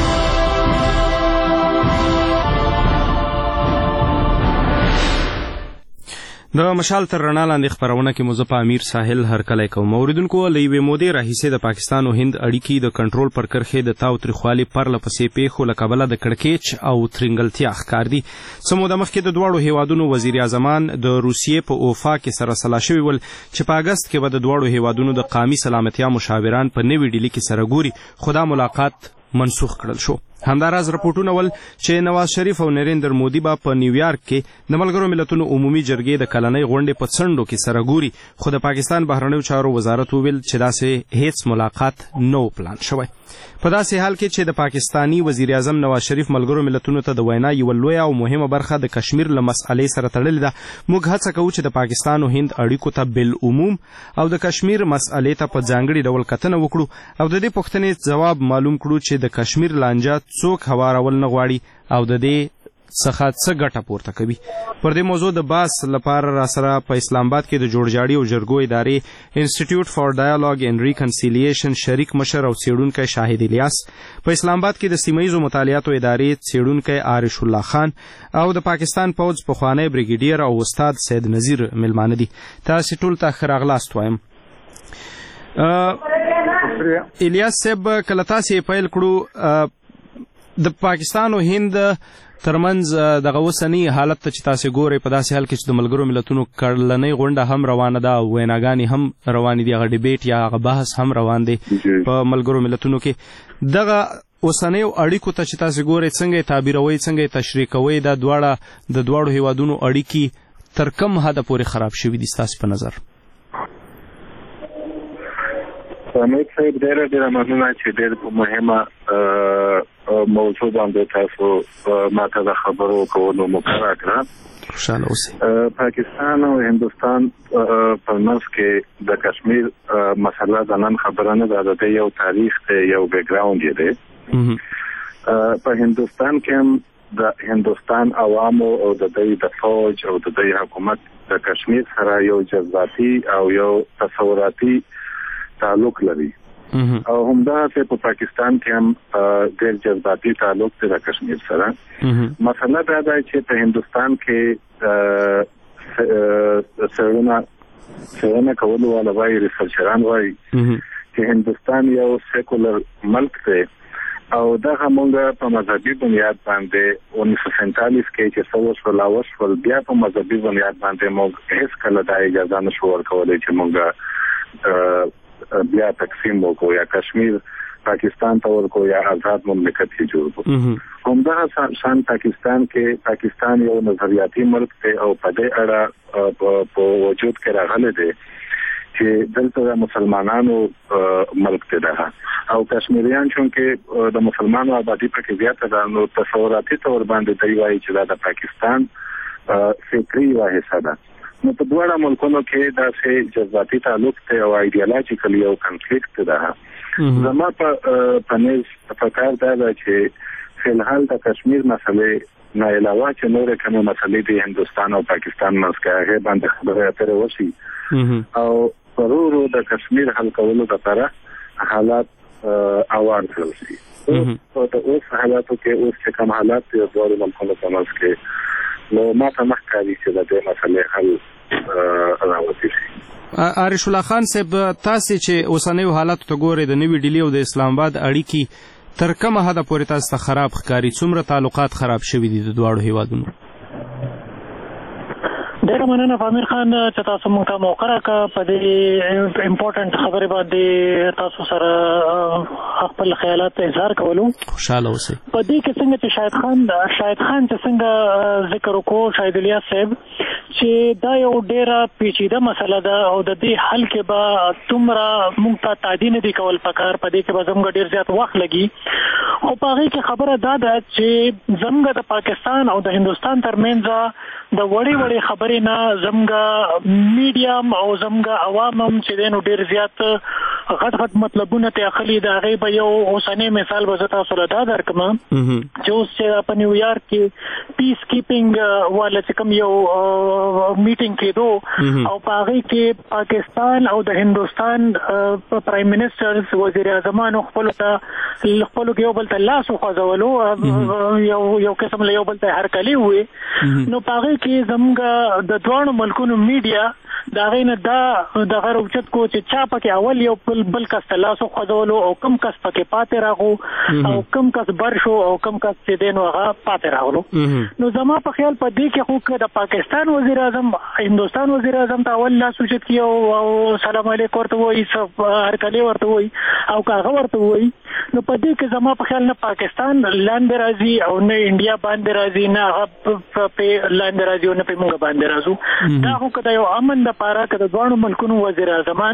د مشال تر رڼا لاندې خبرونه کې مزه په امیر ساحل هرکلی کوم. اوریدونکو له یوې مودې راهیسې د پاکستان او هند اړیکې د کنټرول پر کرښې د تاو تریخوالي پرله پسې پیښو له کبله د کړکېچ او ترنګلتیا ښکار دي. څه موده مخکې د دواړو هیوادونو وزیر اعظمان د روسیې په اوفا کې سره سلا شوي ول چې په اګست کې به د دواړو هیوادونو د قامي سلامتیا مشاوران په نوې ډیلي کې سره ګوري، خو دا ملاقات منسوخ کړل شو. همداراز رپورټونه ول چې نواز شریف او نریندر مودي به په نیویارک کې د ملګرو ملتونو عمومي جرګې د کلنۍ غونډې په څنډو کې سره ګوري، خو د پاکستان بهرنیو چارو وزارت وویل چې داسې هیڅ ملاقات نو پلان شوی. په داسې حال کې چې د پاکستانی وزیر اعظم نواز شریف ملګرو ملتونو ته د وینا یوه لویه او مهمه برخه د کشمیر له مسئلې سره تړلې ده، موږ هڅه کوو چې د پاکستان او هند اړیکو ته بالعموم او د کشمیر مسئلې ته په ځانګړي ډول کتنه وکړو او د دې پوښتنې ځواب معلوم کړو چې د کشمیر لانجه څوک هوارول نه غواړي او د دې څخه څه ګټه پورته کوي. پر دې موضوع د باس لپاره را سره په اسلام آباد کې د جوړجاړي او جرګو ادارې انسټیټیوټ فار ډایالوګ اینډ ریکنسیلیشن شریک مشر او څېړونکی شاهد الیاس، په اسلام آباد کې د سیمهیزو مطالعاتو ادارې څېړونکی عارش الله خان او د پاکستان پوځ پخوانی بریګیډیر او استاد سید نذیر ملمانه دي. تاسې ټول ته ښه راغلاست وایم. الیاس صاحب، کله تاسې پیل کړو د پاکستان او هند ترمنځ دغه اوسنی حالت ته چې تاسې ګورئ، په داسې حال کې چې د ملګرو ملتونو کلنۍ غونډه هم روانه ده او ویناګانې هم روانې دي، هغه ډیبیټ یا هغه بحث هم روان دی په ملګرو ملتونو کې، دغه اوسنیو اړیکو ته چې تاسې ګورئ څنګه یې تعبیروئ، څنګه یې تشریح کوئ، دا دواړه د دواړو هیوادونو اړیکې تر کوم حده پورې خراب شوي دي ستاسې په نظر؟ امید صاحب ډېره ډېره مننه چې ډېر مهمه موضوع باندې تاسو ماته د خبرو کولو موقع راکړه. خوشاله اوسئ. پاکستان او هندوستان په منځ کې د کشمیر مسله د نن خبره نه ده، د یو تاریخ دی، یو بیک ګراوند یې دی. په هندوستان کې هم د هندوستان عوامو او د دوی د فوج او د دوی حکومت د کشمیر سره یو جذباتي او یو تصوراتي تعلق لري او همداسې په پاکستان کې هم ډېر جذباتي تعلق دی د کشمیر سره. مسله دا ده چې په هندوستان کې څېړنه څېړنه کولو والا وایي ریسرچران وایي چې هندوستان یو سیکولر ملک دی او دغه مونږ په مذهبي بنیاد باندې انیس سو سینتالیس کې چې څو شول او شول بیا په مذهبي بنیاد باندې موږ هیڅ کله د اجازه نشو ورکولای چې مونږ بیا تقسیم وکړو یا کشمیر پاکستان ته ورکو یا آزاد مملکت کې جوړ کړو همدغه شان پاکستان کې پاکستان یو نظریاتي ملک دی او په دې اړه په وجود کې راغلی دی چې دلته د مسلمانانو ملک دی ده او کشمیریان چې د مسلمانانو آبادی پکې زیاته ده نو تصوراتي تور باندې دی وایي چې دا د پاکستان فکری واحصه ده نو په دواړه ملکونو کې داسې جذباتي تعلق دی او ایډیالوژیکل یو کنفلیکټ ده زما په پنځ فکر دا ده چې فلحال د کشمیر مسلې نه علاوه چې نور کومه مسلې د هندستان او پاکستان منځ کې هغه باندې خبرې اترې وشي او ضرورو د کشمیر حل کولو لپاره حالات اوار کړل شي او د اوس حالاتو کې اوس چې کوم حالات د دوه ملکونو په منځ کې نو ما ته مخکاري چې د دې مسلې حل راوځي شي. عارش الله خان صاحب تاسو چې اوسنیو حالاتو ته ګورئ د نوې ډیلی او د اسلام آباد اړیکې تر کومه حده پورې تاسو ته خراب ښکاري څومره تعلقات خراب شوي دي د دواړو هیوادونو؟ ډېره مننه امیر خان چې تاسو موږ ته موقع راکړه په دې امپورټنټ خبرې باندې تاسو سره خپل خیالات اظهار کولو. خوشاله اوسئ. په دې کې څنګه چې شاهد خان شاهد خان چې څنګه ذکر وکړو شاهد الیاس صاحب چې دا یو ډېره پیچیده مسله ده او د دې حل کې به څومره موږ ته تعدی نه دي کول پکار په دې کې به زموږ ډېر زیات وخت لګي خو په هغې کې خبره دا ده چې زموږ د پاکستان او د هندوستان ترمنځ د وړې وړې خبرې نه زموږ میډیم او زموږ عوام هم چې دی نو ډېر زیات غټ غټ مطلبونه ته اخلي د هغې به یو اوسنی مثال به زه تاسو له دا درکړم چې اوس چې په نیویارک کې پیس کیپینګ والا چې کوم یو میټینګ کېدو او په هغې کې پاکستان او د هندوستان پرایم منسټرز وزیر اعظمانو خپلو ته خپلو کې یو بل ته لاس وخوځولو یو یو قسم له یو بل ته هرکلي ووې نو په هغې کې زموږ د دواړو ملکونو میډیا د هغې نه دا دغه راوچت کو چې چا پکې اول یو بل بل کس ته لاس وخوځولو او کم کس پکې پاتې راغو او کم کس بر شو او کم کس چې دی نو هغه پاتې راغلو نو زما په خیال په دې کې خو که د پاکستان وزیر اعظم هندوستان وزیر اعظم ته اول لاس اوچت کړي او سلام علیکم ورته وایي هرکلی ورته وایي او که هغه ورته وایي نو په دې کې زما په خیال نه پاکستان لاندې راځي او نه انډیا باندې راځي نه هغه په لاندې راځي او نه په موږ باندې راځو دا خو که د یو امن دپاره که د دواړو ملکونو وزیر اعظمان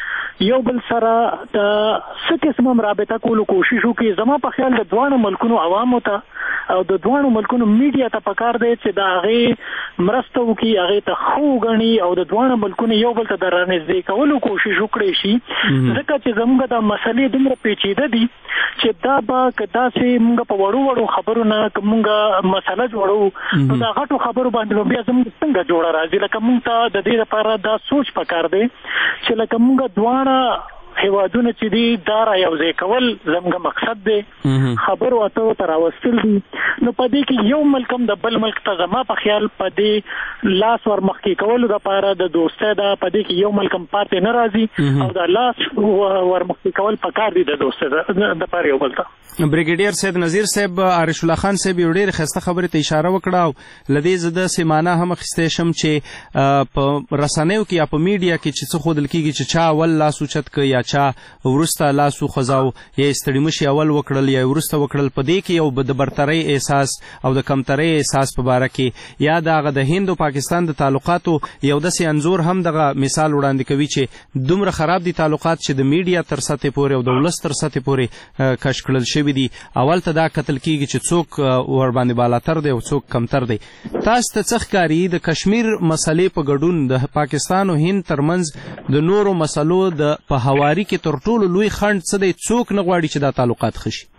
یو بل سره د څه قسم هم رابطه کولو کوشش وکړي زما په خیال د دواړو ملکونو عوامو ته او د دواړو ملکونو میډیا ته پکار دی چې د هغې مرسته وکړي هغې ته ښه وګڼي او د دواړو ملکونو یو بل ته د رانږدې کولو کوشش وکړی شي ځکه چې زموږ دا مسلې دومره پیچیده دي چې دا به که داسې موږ په وړو وړو خبرو نه که موږ مسله جوړو نو دا غټو خبرو باندې به بیا زموږ څنګه جوړه راځي لکه موږ ته د دې لپاره دا سوچ پکار دی چې لکه موږ دواړه هیوادونه چې دي دا را یوځای کول زموږ مقصد دی خبرو اترو ته راوستل دي نو په دې کې یو ملک هم د بل ملک ته زما په خیال په دې لاس ورمخکې کولو دپاره د دوستۍ ده په دې کې یو ملک هم پاتې نه راځي او د لاس ورمخکې کول پکار دي د دوستۍ دپاره یو بل ته. بریګیډیر سید نذیر صاحب عارش الله خان صاحب یو ډېر ښایسته خبرې ته اشاره وکړه او له دې زه داسې معنا هم اخیستی شم چې په رسنیو کې یا په میډیا کې چې څه ښودل کېږي چې چا اول لاس اوچت کړ یا چا وروسته لاس وخوځاو یا ستړي مشي اول وکړل یا وروسته وکړل په دې کې یو د برترۍ احساس او د کمترۍ احساس په باره کې یا د هغه د هند او پاکستان د تعلقاتو یو داسې انځور هم دغه مثال وړاندې کوي چې دومره خراب دي تعلقات چې د میډیا تر سطحې پورې او د ولس تر سطحې پورې کش کړل شوي دي اول ته دا کتل کېږي چې څوک ورباندې بالاتر دی او څوک کمتر دی. تاسو ته څه ښکاري د کشمیر مسلې په ګډون د پاکستان او هند ترمنځ د نورو مسلو د په هواري کې تر ټولو لوی خنډ څه دی څوک نه غواړي چې دا تعلقات ښه شي؟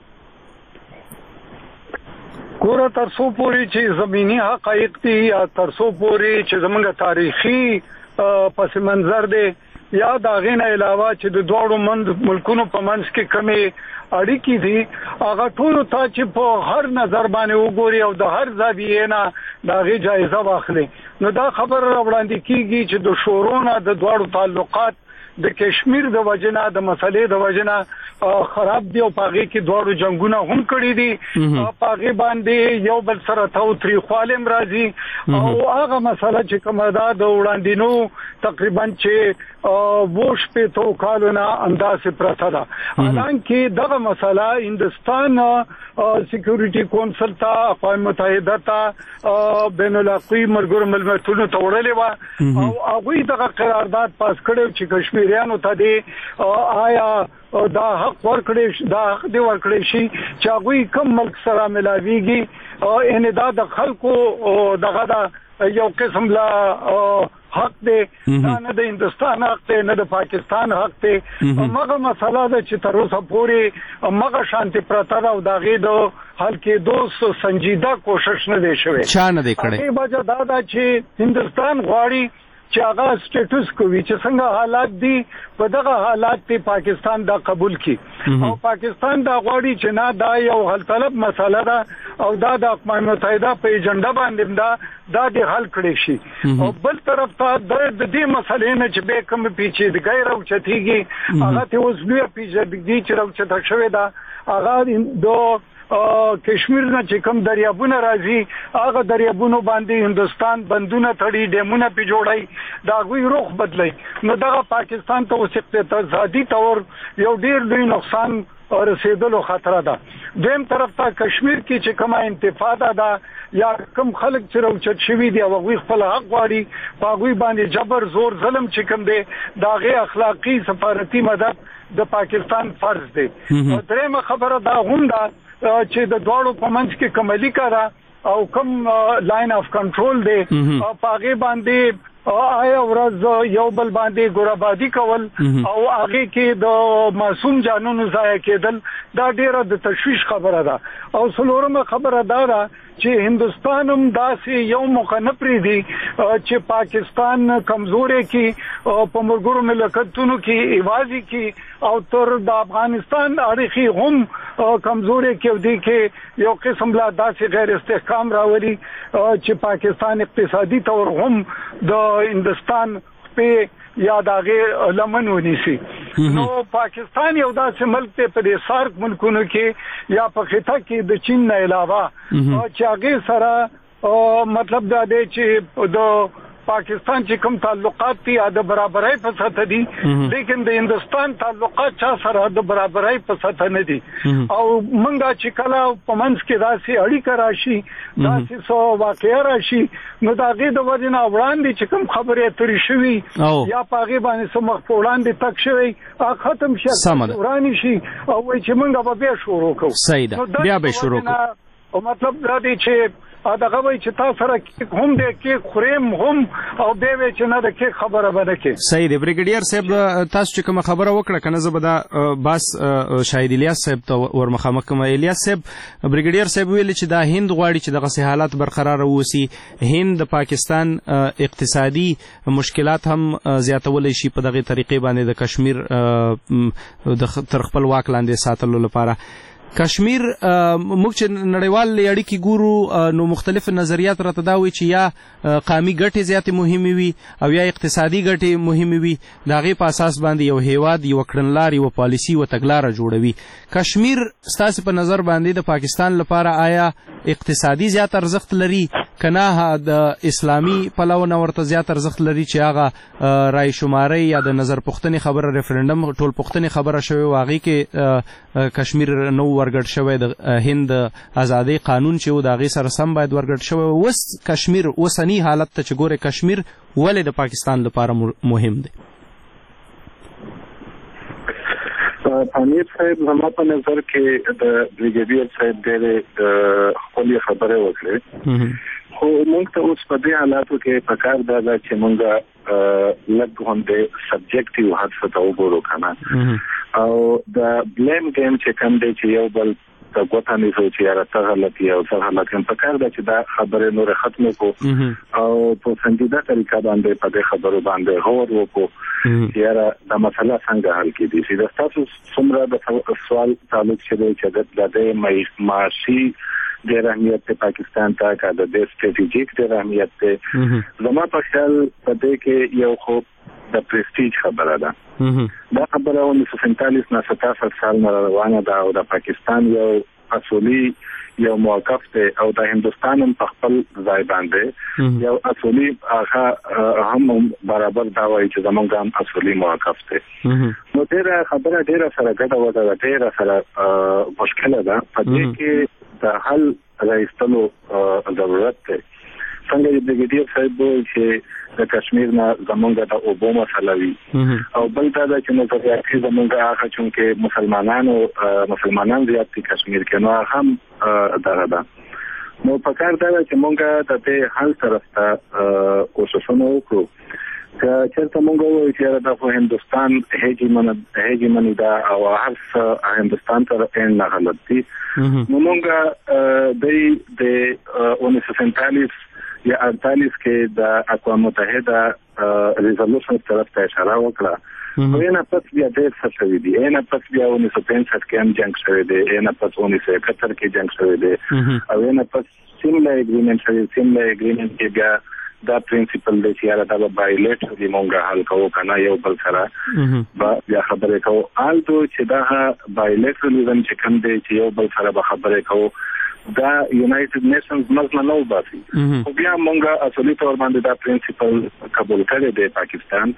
ګوره تر څو پورې چې زمیني حقایق دي یا تر څو پورې چې زموږ تاریخي پس منظر دی یا د هغې نه علاوه چې د دواړو ملکونو په منځ کې کمې اړیکې دي هغه ټولو ته چې په هر نظر باندې وګوري او د هر زاویې نه د هغې جایزه واخلي نو دا خبر وړاندې کیږي چې د شورونه د دواړو تعلقات د کشمیر د وجنه د مسلې د وجنه خراب دی او پاغي کې دوړو جنگونه هم کړی دي پاغي باندې یو بل سره تاو تری خالم راځي او هغه مسله چې کومه ده د وړاندینو تقریبا چې ووش په تو کالونه اندازې پرته ده حالانکه دغه مسله هندستان سکیورټي کونسل ته اقوام متحده ته بین الاقوامي مرګور ملتونو ته وړلې و او هغه دغه قرارداد پاس کړو چې کشمیر ریانو ته دی آیا دا حق ورکړي دا حق دی ورکړي شي چې هغه کوم ملک سره ملاويږي ان دا د خلکو دغه دا یو قسم لا حق دی دا نه د هندستان حق دی نه د پاکستان حق دی مګر مسله ده چې تر اوسه پورې مګر شانتي پرته او دغه د حل کې دوه سنجیده کوشش نه دی شوی چا نه دی کړی په وجه دا ده چې هندستان غواړي چې هغه سټیټس کوي چې څنګه حالات دي په دغه حالات ته پاکستان دا قبول کړي او پاکستان دا غواړي چې نه دا یو حل طلب مسله ده او دا د اقوام متحده په ایجنډا باندې دا دا د حل کړي شي او بل طرف ته د دې مسلې نه چې به کوم پیچیدګي راوچتيږي هغه ته اوس لوی پیچیدګي چې راوچته شوې ده هغه د کشمیر نه چې کوم دریابونه راځي هغه دریابونو باندې هندستان بندونه تړي ډیمونه پی جوړای دا غوي روخ بدلای نو دغه پاکستان ته اوس اقتصادي تور یو ډیر لوی نقصان رسیدلو خطر ده دیم طرف ته کشمیر کې چې کومه انتفاضه ده یا کوم خلک چې راوچت شوی دی او غوي خپل حق غواړي پاغوي باندې جبر زور ظلم چې کوم دی دا غي اخلاقی سفارتي مدد د پاکستان فرض دی او درېمه خبره دا هم ده چې د دواړو په منځ کې کوملی کړه او کوم لاین اف کنټرول دی او پاغه باندې آیا ورځ یو بل باندې ګورابادي کول او هغه کې د معصوم جانونو ضایع کېدل دا ډیره د تشویش خبره ده او څلورمه خبره دا ده چې هندستان هم داسې یو موقع نه پریدي چې پاکستان کمزورې کې په مرګورو ملکتونو کې ایوازي کې او تر د افغانستان اړیخي هم کمزورې کې ودی کې یو قسم لا داسې غیر استحکام راولي چې پاکستان اقتصادي تور هم د هندستان په یاداغه لمن ونیسي نو پاکستان یو داسې ملک ته په دې سارک ملکونو کې یا په خطه کې د چین نه علاوه چې هغه سره مطلب دا دی چې د پاکستان چې کوم تعلقات دي د برابرۍ په سطح دي لیکن د هندستان تعلقات چا سره د برابرۍ په سطح نه دي او مونږه چې کله په منځ کې داسې اړیکه راشي داسې سو واقعیا راشي نو دا غي د وجنه وړاندې چې کوم خبرې ترې شوي یا پاغي باندې سم وړاندې تک شوي ختم شي ورانی شي او چې مونږه به شروع کوو سیده بیا به شروع کوو او مطلب دا دی چې دا غوي چې تاسو سره هم د کې خورم هم او به وی چې نه د کې خبره بده کې صحیح دی بریګیډیر صاحب تاسو چې کوم خبره وکړه کنه زبدا بس شاهد الیاس صاحب ته ورمخامخ کوم الیاس صاحب بریګیډیر صاحب ویل چې دا هند غواړي چې دغه حالات برقرار ووسی هند د پاکستان اقتصادي مشکلات هم زیاتول شي په دغه طریقې باندې د کشمیر د تر خپل واک لاندې ساتلو لپاره کشمیر موږ چې نړیوال اړیکې ګورو نو مختلف نظریات راته دا وایي چې یا قومي ګټې زیاتې مهمې وي او یا اقتصادي ګټې مهمې وي د هغې په اساس باندې یو هیواد یو کړنلار یو پالیسي یو تګلاره جوړوي کشمیر ستاسو په نظر باندې د پاکستان لپاره آیا اقتصادي زیات ارزښت لري کنه د اسلامي پلوه ورته زیات ارزښت لري چې هغه رای شماري یا د نظر پوښتنې خبره ریفرندم ټول پوښتنې خبره شوی واغې کې کشمیر نو ورګډ شوی د هند ازادي قانون چې و د هغې سره سم باید ورګډ شوی وس کشمیر اوسنی حالت ته چې ګوره کشمیر ولې د پاکستان لپاره مهم دی امیر صاحب زما په نظر کې د بریګیډیر صاحب ډېرې خپلې خبرې وکړې خو موږ ته اوس په دې حالاتو کې پکار دا ده چې موږ لږ غونډې سبجیکټیو حادثه ته وګورو کنه او د بلیم ګیم چې کوم دی چې یو بل د ګوته نیسو چې یاره ته غلطي او څه غلطي پکار ده چې دا خبرې نور ختمه کو او په سنجیده طریقه باندې په دې خبرو باندې غور وکړو چې یاره دا مسله څنګه حل کیږي چې د تاسو څومره د سوال تعلق شوی چې د معاشي ډېر اهمیت دی پاکستان ته که د دې سټریټیجیک ډېر اهمیت دی. زما په خیال په دې کې یو خو د پرستیج خبره ده. دا خبره اونیس سو سینتالیس نه ستاسو سال نه روانه ده او د پاکستان یو اصولي یو موقف دی او د هندستان هم په خپل ځای باندې یو اصولي هغه هم برابر دا وایي چې زمونږ هم اصولي موقف دی. نو ډېره خبره ډېره سره ګډه وډه ده، ډېره سره مشکله ده. په دې کې د حل راایستلو ضرورت دی. څنګه چې برګیډیر صاحب وایي چې د کشمیر نه زمونږ د اوبو مسله وي او بل دا ده چې نظریاتي زمونږ هغه چونکې مسلمانانو مسلمانان زیات دي کشمیر کې، نو هغه هم دغه ده. نو په کار دا ده چې مونږ د دې حل طرف ته کوششونه وکړو. که چېرته مونږ ووایو چې دا خو هندوستان هیجمني ده او هر څه هندوستان ته ان نه غلط دي، نو مونږ د اونیس سو سینتالیس یا اړتالیس کې د اقوام متحده ریزولوشن طرف ته اشاره وکړه. نو یې نه پس بیا ډېر څه شوي دي. یې نه پس بیا اونیس سو پینسઠ کې هم جنګ شوی دی، یې نه پس اونیس سو اکہتر کې جنګ شوی دی او یې نه پس سیمله اګریمنټ شوی. سیمله اګریمنټ کې بیا دا پرنسپل دی چې یاره دا به بایلیټرلی مونږ حل کوو که نه یو بل سره به بیا خبرې کوو. آلدو چې دا بایلیټرلیزم چې کوم دی چې یو بل سره به خبرې کوو دا یونایټډ نیشنز مزنه نه وباسي، خو بیا مونږ اصولي طور باندې دا پرنسپل قبول کړی دی پاکستان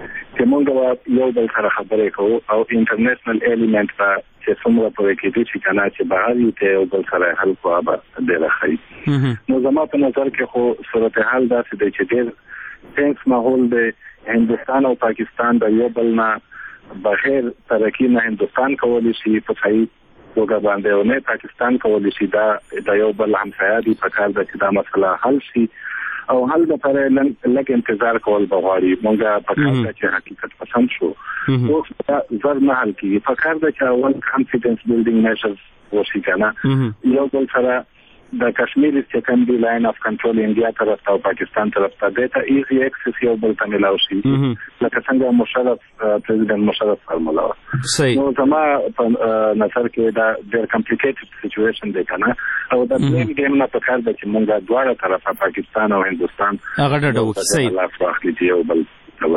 چې مونږ یو بل سره خبرې کوو او انټرنیشنل ایلیمنٹ به چې څومره پورې کېدي چې که نه چې بهر یو ته یو بل سره حل کوه به ډېره ښه. نو زما په نظر کې خو صورتحال داسې دی چې ډېر ټینس ماحول دی. هندوستان او پاکستان د یو بل نه بغیر ترقي نه هندوستان کولی شي په صحیح توګه باندې او نه پاکستان کولی شي. دا د یو بل همسایه دي، په کار ده چې دا مسله حل شي او حل لپاره لږ انتظار کول به غواړي. مونږ په کار ده چې حقیقت پسند شو، اوس زر نه حل کېږي. په کار ده چې اول کانفیډنس بیلډینګ میشرز وشي که نه یو بل سره د کشمیر چې کوم دی لاین اف کنټرول انډیا طرف ته او پاکستان طرف ته دی ته ایزي اکسس یو بل ته ملاو شي لکه څنګه مشرف پریزیدنت مشرف فرموله. نو زما په نظر کې دا ډېر کمپلیکیټډ سچویشن دی که نه او د بلیم ګیم نه په کار ده چې مونږ دواړه طرفه پاکستان او هندوستان هغه ډډه وکړي. صحیح لاس واخلي چې یو بل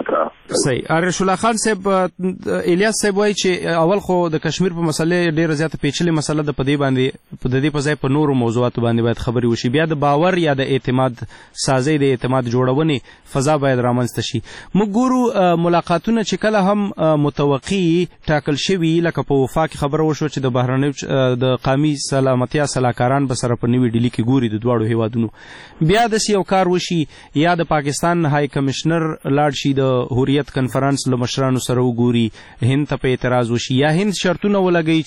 صحیح. عارف الله خان صاحب الیاس صاحب وایي چې اول خو د کشمیر په مسلې ډیره زیاته پیچلې مسله ده، په دې باندې په دې په ځای په نورو موضوعاتو باندې باید خبرې وشي. بیا د باور یا د اعتماد سازي د اعتماد جوړونې فضا باید رامنځته شي. موږ ګورو ملاقاتونه چې کله هم متوقعي ټاکل شوي لکه په وفاق خبره وشو چې د بهرنیو د قومي سلامتیا سلاکاران به سره په نوي ډیلي کې ګوري د دواړو هیوادونو. بیا د یو کار وشي یا د پاکستان های کمشنر لاړ شي د هوریت کنفرانس له مشرانو سره وګوري، هند ته په اعتراض وشي یا هند شرطونه ولګي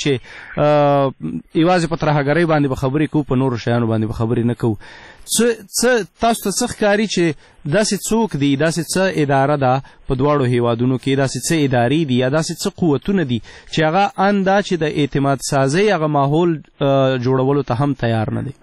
چې یوازې په ترهګرۍ باندې به خبرې کوو، په نورو شیانو باندې به خبرې نه کوو. څه تاسو ته څه ښکاري چې داسې څوک دي، داسې څه اداره ده په دواړو هیوادونو کې، داسې څه ادارې دي یا داسې څه قوتونه دي چې هغه ان دا چې د اعتماد سازۍ هغه ماحول جوړولو ته هم تیار نه دي؟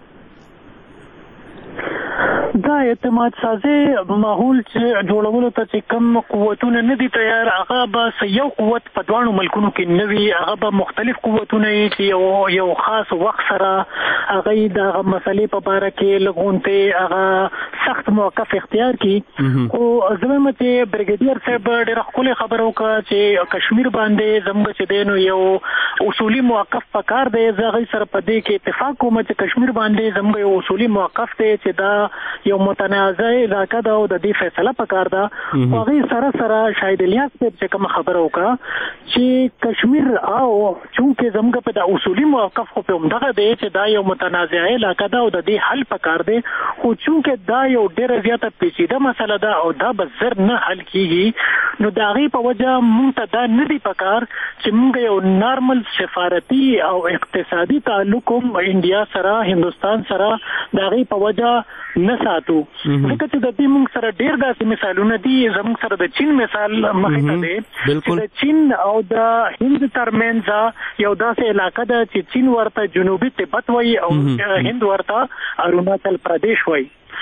دا اعتماد سازي ماحول چې جوړولو ته چې کم قوتونه نه دي تیار، هغه به یو قوت په دوانو ملکونو کې نه وي، هغه به مختلف قوتونه چې یو یو خاص وخت سره هغه د مسلې په باره کې لغونته هغه سخت موقف اختیار کړي. خو زموږ چې برګیډیر صاحب ډېر خپل خبرو کا چې کشمیر باندې زموږ چې دینو یو اصولي موقف پکار دی. زه غي سره په دې کې اتفاق کوم چې کشمیر باندې زموږ یو اصولي موقف دی چې دا یو متنازع علاقه ده او د دې فیصله پکار ده. خو هغې سره سره شاهد الیاس صاحب چې کومه خبره وکړه چې کشمیر او چونکې زموږ په د اصولي موقف خو په همدغه دی چې دا یو متنازع علاقه ده او د دې حل پکار دی، خو چونکې دا یو ډېره زیاته پیچیده مسله ده او دا به زر نه حل کېږي، نو د هغې په وجه مونږ ته دا نه دی پکار چې مونږ یو نارمل سفارتي او اقتصادي تعلق هم انډیا سره هندوستان سره د هغې په وجه نه ساتو. ځکه چې د دې موږ سره ډېر داسې مثالونه دي. زموږ سره د چین مثال مخې ته دی چې د چین او د هند ترمنځ یو داسې علاقه ده چې چین ورته جنوبي تبت وایي او هند ورته اروناچل پردیش وایي.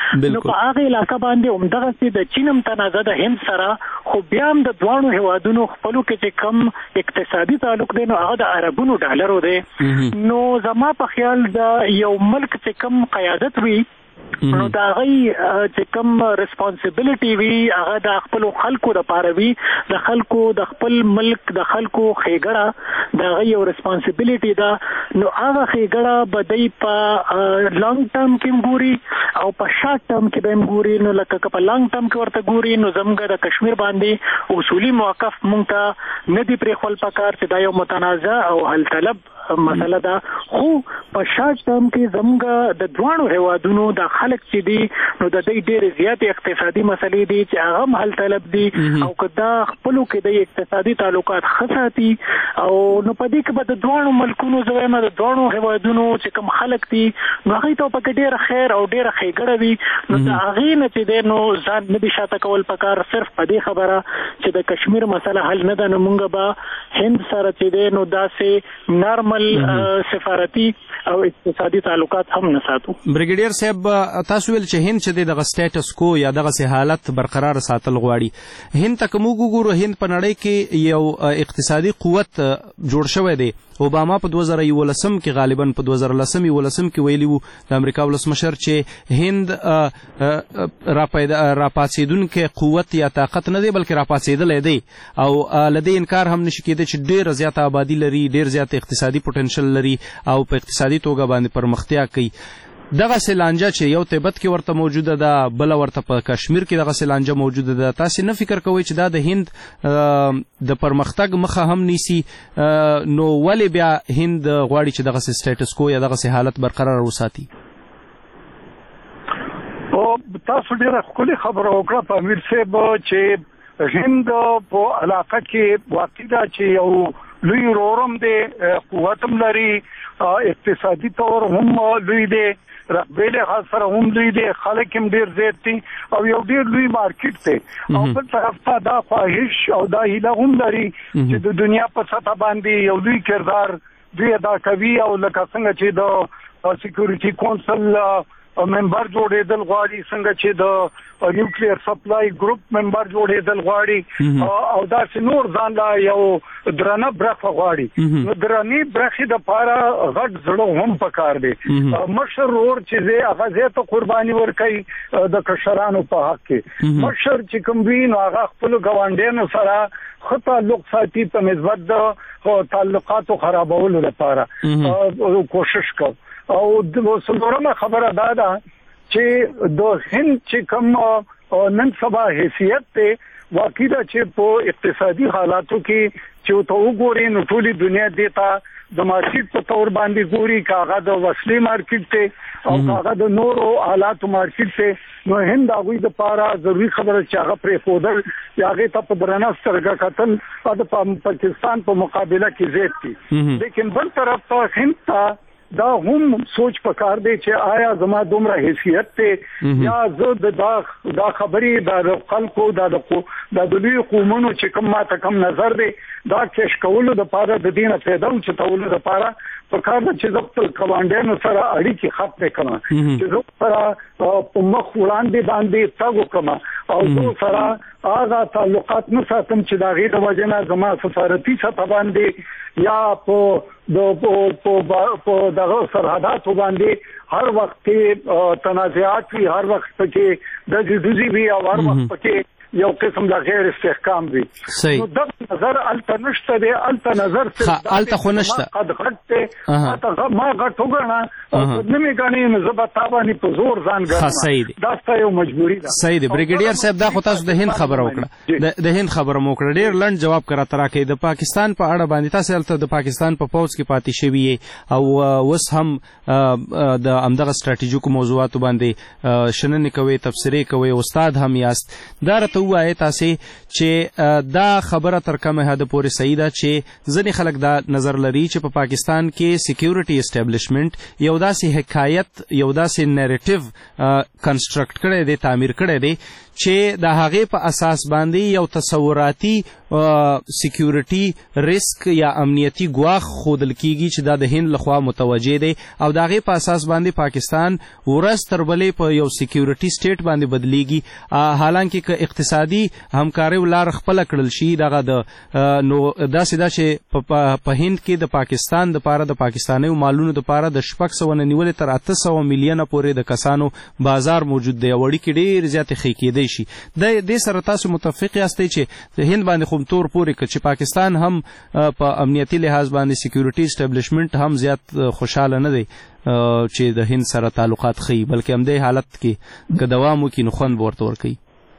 نو په هغه علاقه باندې همدغه چې د چین هم تنازع د هند سره خو بیا هم د دوانو هیوادونو خپلو کې چې کم اقتصادي تعلق دی نو هغه د عربونو ډالرو دی. نو زما په خیال د یو ملک چې کم قیادت وي نو دا غي چې کوم ریسپانسیبিলিټي وي هغه د خپل خلکو لپاره وي، د خلکو د خپل ملک د خلکو خېګړه دا غي یو ریسپانسیبিলিټي ده. نو هغه خېګړه بدای په لانګ ټرم کې ګوري او په شارټ ټرم کې به ګوري. نو لکه په لانګ ټرم کې ورته ګوري نو زموږ د کشمیر باندې اصولي موقف مونږ ته نه دی پرې خپل پکار چې دا یو متنازع او حل طلب مسله ده. خو په شارټ ټرم کې زموږ د دوانو هیوادونو د خلک چې دي نو د دې ډېر زیات اقتصادي مسلې دي چې هغه هم حل طلب دي او کدا خپلو کې د اقتصادي تعلقات خساتي او نو په دې کې به د دوانو ملکونو زویم د دوانو هیوادونو چې کوم خلک دي نو هغه ته په ډېر خیر او ډېر خېګړه وي. نو د هغه نه چې د نو ځان نه دي شاته کول پکار صرف په دې خبره چې د کشمیر مسله حل نه ده نو مونږ به هند سره چې د نو داسې نارمل سفارتي او اقتصادي تعلقات هم نه ساتو. بریګیډیر صاحب تاسو ویل چې هند چې دغه سټیټس کو یا دغه سه حالت برقرار ساتل غواړي. هند تک موږ ګورو هند په نړۍ کې یو اقتصادي قوت جوړ شوی دی. اوباما په دوه زره یولسم کې غالبا په دوه زره لسم یولسم کې ویلی وو د امریکا ولسمشر چې هند را پیدا را پاتېدونکې قوت یا طاقت نه دی بلکې را پاتېدلی دی او لدې انکار هم نشي کېدی چې ډېر زیات آبادی لري، ډېر زیات اقتصادي پوتنشل لري او په اقتصادي توګه باندې پرمختیا کوي. دغه سلانجه چې یو تبت کې ورته موجوده ده بل ورته په کشمیر کې دغه سلانجه موجوده ده، تاسو نه فکر کوئ چې دا د هند د پرمختګ مخه هم نیسي؟ نو ولې بیا هند غواړي چې دغه سټیټس کو یا دغه حالت برقرار وساتي؟ او تاسو ډیره ښکلې خبره وکړه په امیر صاحب چې هند په علاقه کې واقع ده چې یو لوی رورم دی، قوت هم لري، اقتصادي طور هم لوی دی، رقبیل سره هم لوی دی، خلک هم ډیر زیات دي او یو ډیر لوی مارکیټ دی. او بل طرف ته دا خواهش او دا هیله هم لري چې د دنیا په سطح باندې یو لوی کردار دوی ادا کوي او لکه څنګه چې د سکیورټي کونسل ممبر جوړېدل غواړي، څنګه چې د نیوکلیر سپلای ګروپ ممبر جوړېدل غواړي او داسې نور ځان لا یو درنه برخه غواړي. نو درنې برخې دپاره غټ زړه هم پکار دی. مشر ورور چې دی هغه زیاته قرباني ورکوي د کشرانو په حق کې. مشر چې کوم وي نو هغه خپلو ګاونډیانو سره ښه تعلق ساتي په نسبت د تعلقاتو خرابولو لپاره کوشش کوي. او د څلورمه خبره دا ده چې د هند چې کوم نن سبا حیثیت ته واقع ده چې په اقتصادي حالاتو کې چې ته وګورې نو ټولې دنیا دیتا د مارکیټ په تور باندې ګوري، کاغه د وسلې مارکیټ ته او کاغه د نورو آلاتو مارکیټ ته. نو هند هغوی د پاره ضروري خبره چې هغه پرې ښودل یا هغې ته په درنه سترګه کتل د پاکستان په مقابله کې زیات دي. لیکن بل طرف ته هند ته دا هم سوچ پکار دی چې آیا زما دومره حیثیت ته یا زه د دا دا خبرې د خلکو د د لوی قومونو چې کوم ماته کم نظر دی دا کش کولو د پاره د دینه پیدا او چې تولو د پاره پکار د چې خپل کمانډانو سره اړیکې خپل کړم چې زه سره په مخ وړاندې باندې تاګو کما او زه سره هغه تعلقات نه ساتم چې دا غیر وجنه زما سفارتي سطح باندې یا په د په دغه سرحداتو باندې هر وخت تنازعات وي، هر وخت پکې د جدوزي وي او هر وخت پکې یو قسم د غیر استحکام وي. نو د نظر الته نشته دی، الته نظر څه الته خو نشته قد غټه الته ما غټ وګڼه او نه می غنی نو زه به تابانی په زور ځان ګرځم. دا ستاسو یو مجبوری ده. صحیح دی بریګیډیر صاحب، دا خو تاسو د هند خبره وکړه، د هند خبره مو وکړه، ډیر لنډ جواب کرا ترا کې د پاکستان په اړه باندې تاسو الته د پاکستان په پوز کې پاتې شوی او وس هم د امدغه ستراتیژیکو موضوعاتو باندې شننې کوي، تفسیرې کوي، استاد هم یاست. دا راته وایي تاسو چې دا خبره تر کومه حد پورې صحیح ده چې ځینې خلک دا نظر لري چې په پاکستان کې سکیورټي اسټابلیشمنت یو داسې حکایت یو داسې نریټیو کنسټرکټ کړی دی تعمیر کړی دی چې د هغې په اساس باندې یو تصوراتي سکیورټي ریسک یا امنیتي ګواښ ښودل کیږي چې دا د هند لخوا متوجه دی او د هغې په اساس باندې پاکستان ورځ تر بلې په یو سکیورټي سټیټ باندې بدلیږي حالانکه که اقتصادي همکارۍ لار خپله کړل شي دغه د نو داسې دا چې په هند کې د پاکستان دپاره د پاکستانیو مالونو دپاره د شپږ سوه نه نیولې تر اته سوه میلیونه پورې د کسانو بازار موجود دی او اړیکې ډېرې زیاتې ښې کېدی شي د دې سره تاسو متفق یاستئ چې د هند باندې خو تور پورې که چې پاکستان هم په امنیتي لحاظ باندې سکیورټي اسټابلیشمنټ هم زیات خوشحاله نه دی چې د هند سره تعلقات ښیي بلکې همدې حالت کې که دوام وکړي نو خوند به ورته ورکوي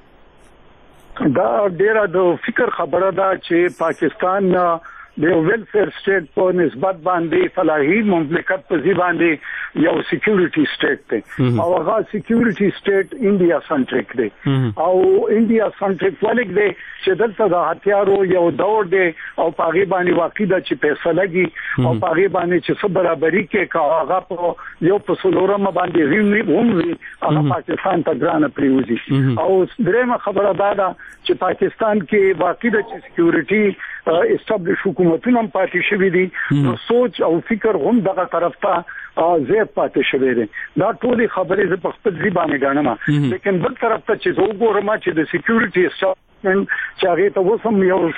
دا ډیره د فکر خبره ده چې پاکستان د ویلفیر سټیټ په نسبت باندې فلاحي مملکت په ځای باندې یو سکیورټي سټیټ دی او هغه سکیورټي سټیټ انډیا سنټریک دی او انډیا سنټریک ولګ دی چې دلته د هتیارو یو دور دی او په هغه باندې واقع ده چې پیسې لګي او په هغه باندې چې څه برابرۍ کې کا هغه په یو په سلورم باندې ریمي ومري هغه پاکستان ته ګرانه پریوزي او درېمه خبره دا ده چې پاکستان کې واقع ده چې سکیورټي اسټابلیش حکومتونه هم پاتې شوي دي نو سوچ او فکر هم دغه طرف ته زیات پاتې شوی دی دا ټولې خبرې زه په خپل ځای باندې ګڼم لیکن بل طرف ته چې زه وګورم چې د سکیورټي اسټابلیشمنټ چې هغې ته اوس هم یو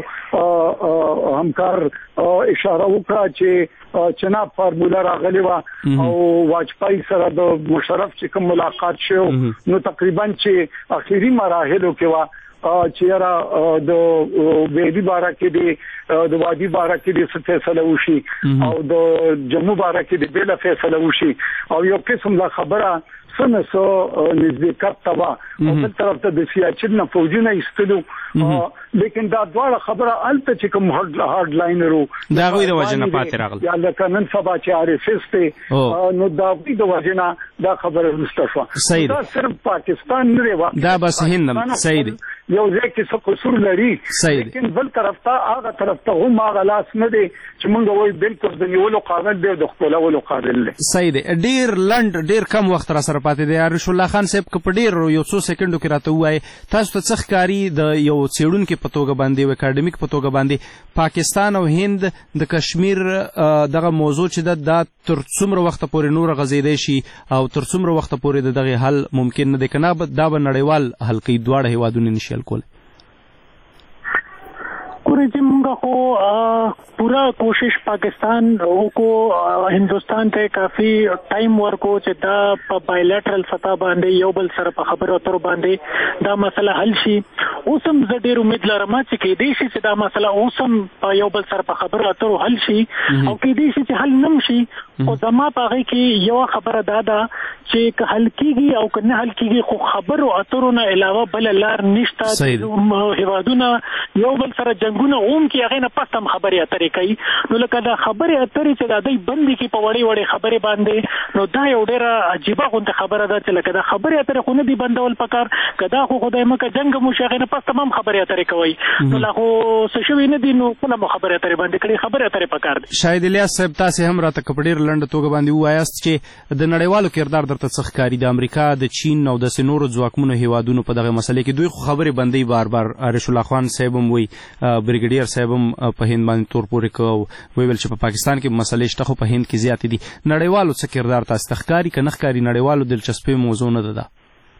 ستاسو همکار اشاره وکړه چې چناب فارموله راغلې وه او واجپای سره د مشرف چې کوم ملاقات شو نو تقریبا چې اخیری مراحلو کې وه چې را د ویدی بارا کې دی د وادي بارا کې د فیصله وشي او د جمهور بارا کې د بل فیصله وشي او یو قسم لا خبره سنه سو نزدېکت تبا او بل طرف ته د سیاچن نه فوجونه ایستلو لیکن دا دواړه خبره الته چې کوم هارد لاینرو دا غوي د وجنه پاتې راغله یا لکه نن سبا چې آر اس اس ته نو دا غوي د وجنه دا خبره مستشفى دا صرف پاکستان نه دی دا بس هند صحیح دی یو ځکه چې څه قصور لري لیکن بل طرف ته هغه طرف ته هم هغه لاس نه دی چې مونږ وایو بالکل د نیولو قابل دی د خپلولو قابل دی صحیح دی ډیر لند ډیر کم وخت را سره پاتې دی ارش الله خان صاحب که په ډیر یو څو سکندو کې راته وایي تاسو ته څه ښکاري د یو څېړونکي په توګه باندې او اکاډمیک په توګه باندې پاکستان او هند د کشمیر دغه موضوع چې دا تر څومره وخت پورې نور غځېدی شي او تر څومره وخت پورې د دغه حل ممکن نه دی که نه دا به نړیوال حل کوي دواړه هیوادونه نشي حل کولی ګورئ چې موږ خو پورا کوشش پاکستان وکړو هندوستان ته کافي ټایم ورکو چې دا په بایلیټرل سطح باندې یو بل سره په خبرو اترو باندې دا مسله حل شي اوس هم زه ډېر امید لرم چې کېدای شي چې دا مسله اوس هم په یو بل سره په خبرو اترو حل شي او کېدای شي چې حل نه شي خو زما په هغې کې یوه خبره دا ده چې که حل کېږي او که نه حل کېږي خو خبرو اترو نه علاوه بله لار نشته هېوادونه یو بل سره جنګونه اوم کې هغې نه پس هم خبرې اترې کوي نو لکه دا خبرې اترې چې دا دوی بندې کړي په وړې وړې خبرې باندې نو دا یو ډېره عجیبه غوندې خبره ده چې لکه دا خبرې اترې خو نه دي بندول پکار که دا خو خدای مکه جنګ هم وشي هغې نه پس هم خبرې اترې کوئ نو لا خو څه شوي نه دي نو کله مو خبرې اترې باندې کړي خبرې اترې پکار دي شاهد الیاس صاحب تاسې هم راته که په ډېره لنډه توګه باندې ووایاست چې د نړیوالو کردار درته څه ښکاري د امریکا د چین او داسې نورو ځواکمنو هیوادونو په دغه مسلې کې دوی خو خبرې بندوي بار بار عارش الله خان صاحب هم وایي بریګیډیر صاحب هم په هند باندې تور پورې که ویل چې په پاکستان کې مسلې شته خو په هند کې زیاتې دي نړیوالو څه کردار تاسو ته ښکاري که نه ښکاري نړیوالو دلچسپۍ موضوع نه ده دا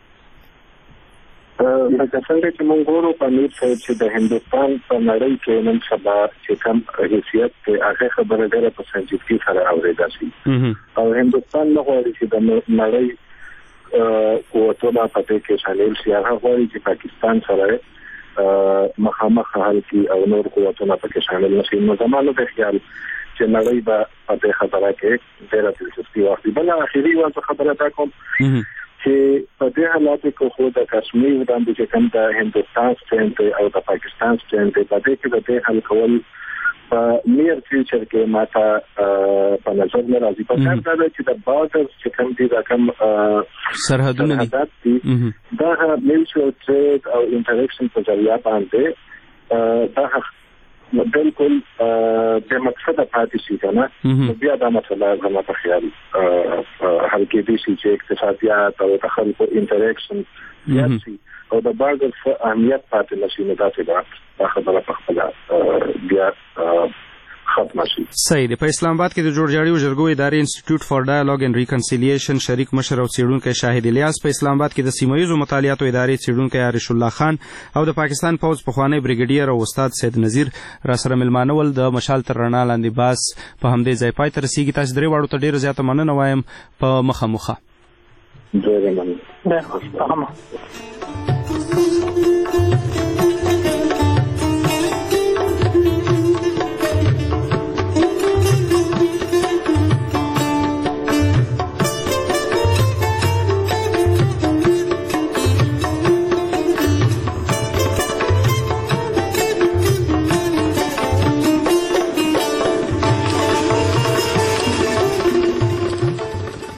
لکه څنګه چې موږ ګورو په امیر صاحب چې د هندوستان په نړۍ کې نن سبا چې کوم حیثیت دی هغه خبره ډېره په سنجیدګۍ سره اورېدل شي او هندوستان نه غواړي چې د نړۍ قوتونه په دې کې شامل شي هغه غواړي چې پاکستان سره مخامخ حل کړي او نور قوتونه پکې شامل نشي نو زما نه دی خیال چې نړۍ به په دې خبره کې ډېره دلچسپي واخلي بله اخري یوه خبره دا کوم چې په دې حالاتو کې خو د کشمیر باندې چې کوم د هندوستان سټینډ دی او د پاکستان سټینډ دی په دې کې د دې حل کول په نیر فیوچر کې ماته په نظر نه راځي په کار دا چې د بارډرز چې کوم دي دا کوم سرحدونه دي دا میوچوال ټریډ او انټریکشن په ذریعه باندې دا بالکل د مقصد پاتې شي کنه بیا دا مسله زما په خیال حل کېدی شي چې اقتصادیات او د خلکو انټریکشن زیات شي او د باغ اهمیت پاتې نشي نو دا څه خبره په خپل بیا ختم شي. صحیح دی. په اسلام آباد کې د جوړجاړي او جرګو ادارې انسټیټیوټ فار ډایالوګ اینڈ ریکنسیلیشن شریک مشر او څېړونکی شاهد الیاس، په اسلام آباد کې د سیمه ییزو مطالعاتو ادارې څېړونکی عارش الله خان او د پاکستان پوځ پخوانی بریګیډیر او استاد سید نذیر را سره ملمانه ول. د مشال تر رڼا لاندې باس په همدې ځای پای ته رسیږي. تاسو درې واړو ته ډېره زیاته مننه وایم په مخه مخه. ډېره مننه.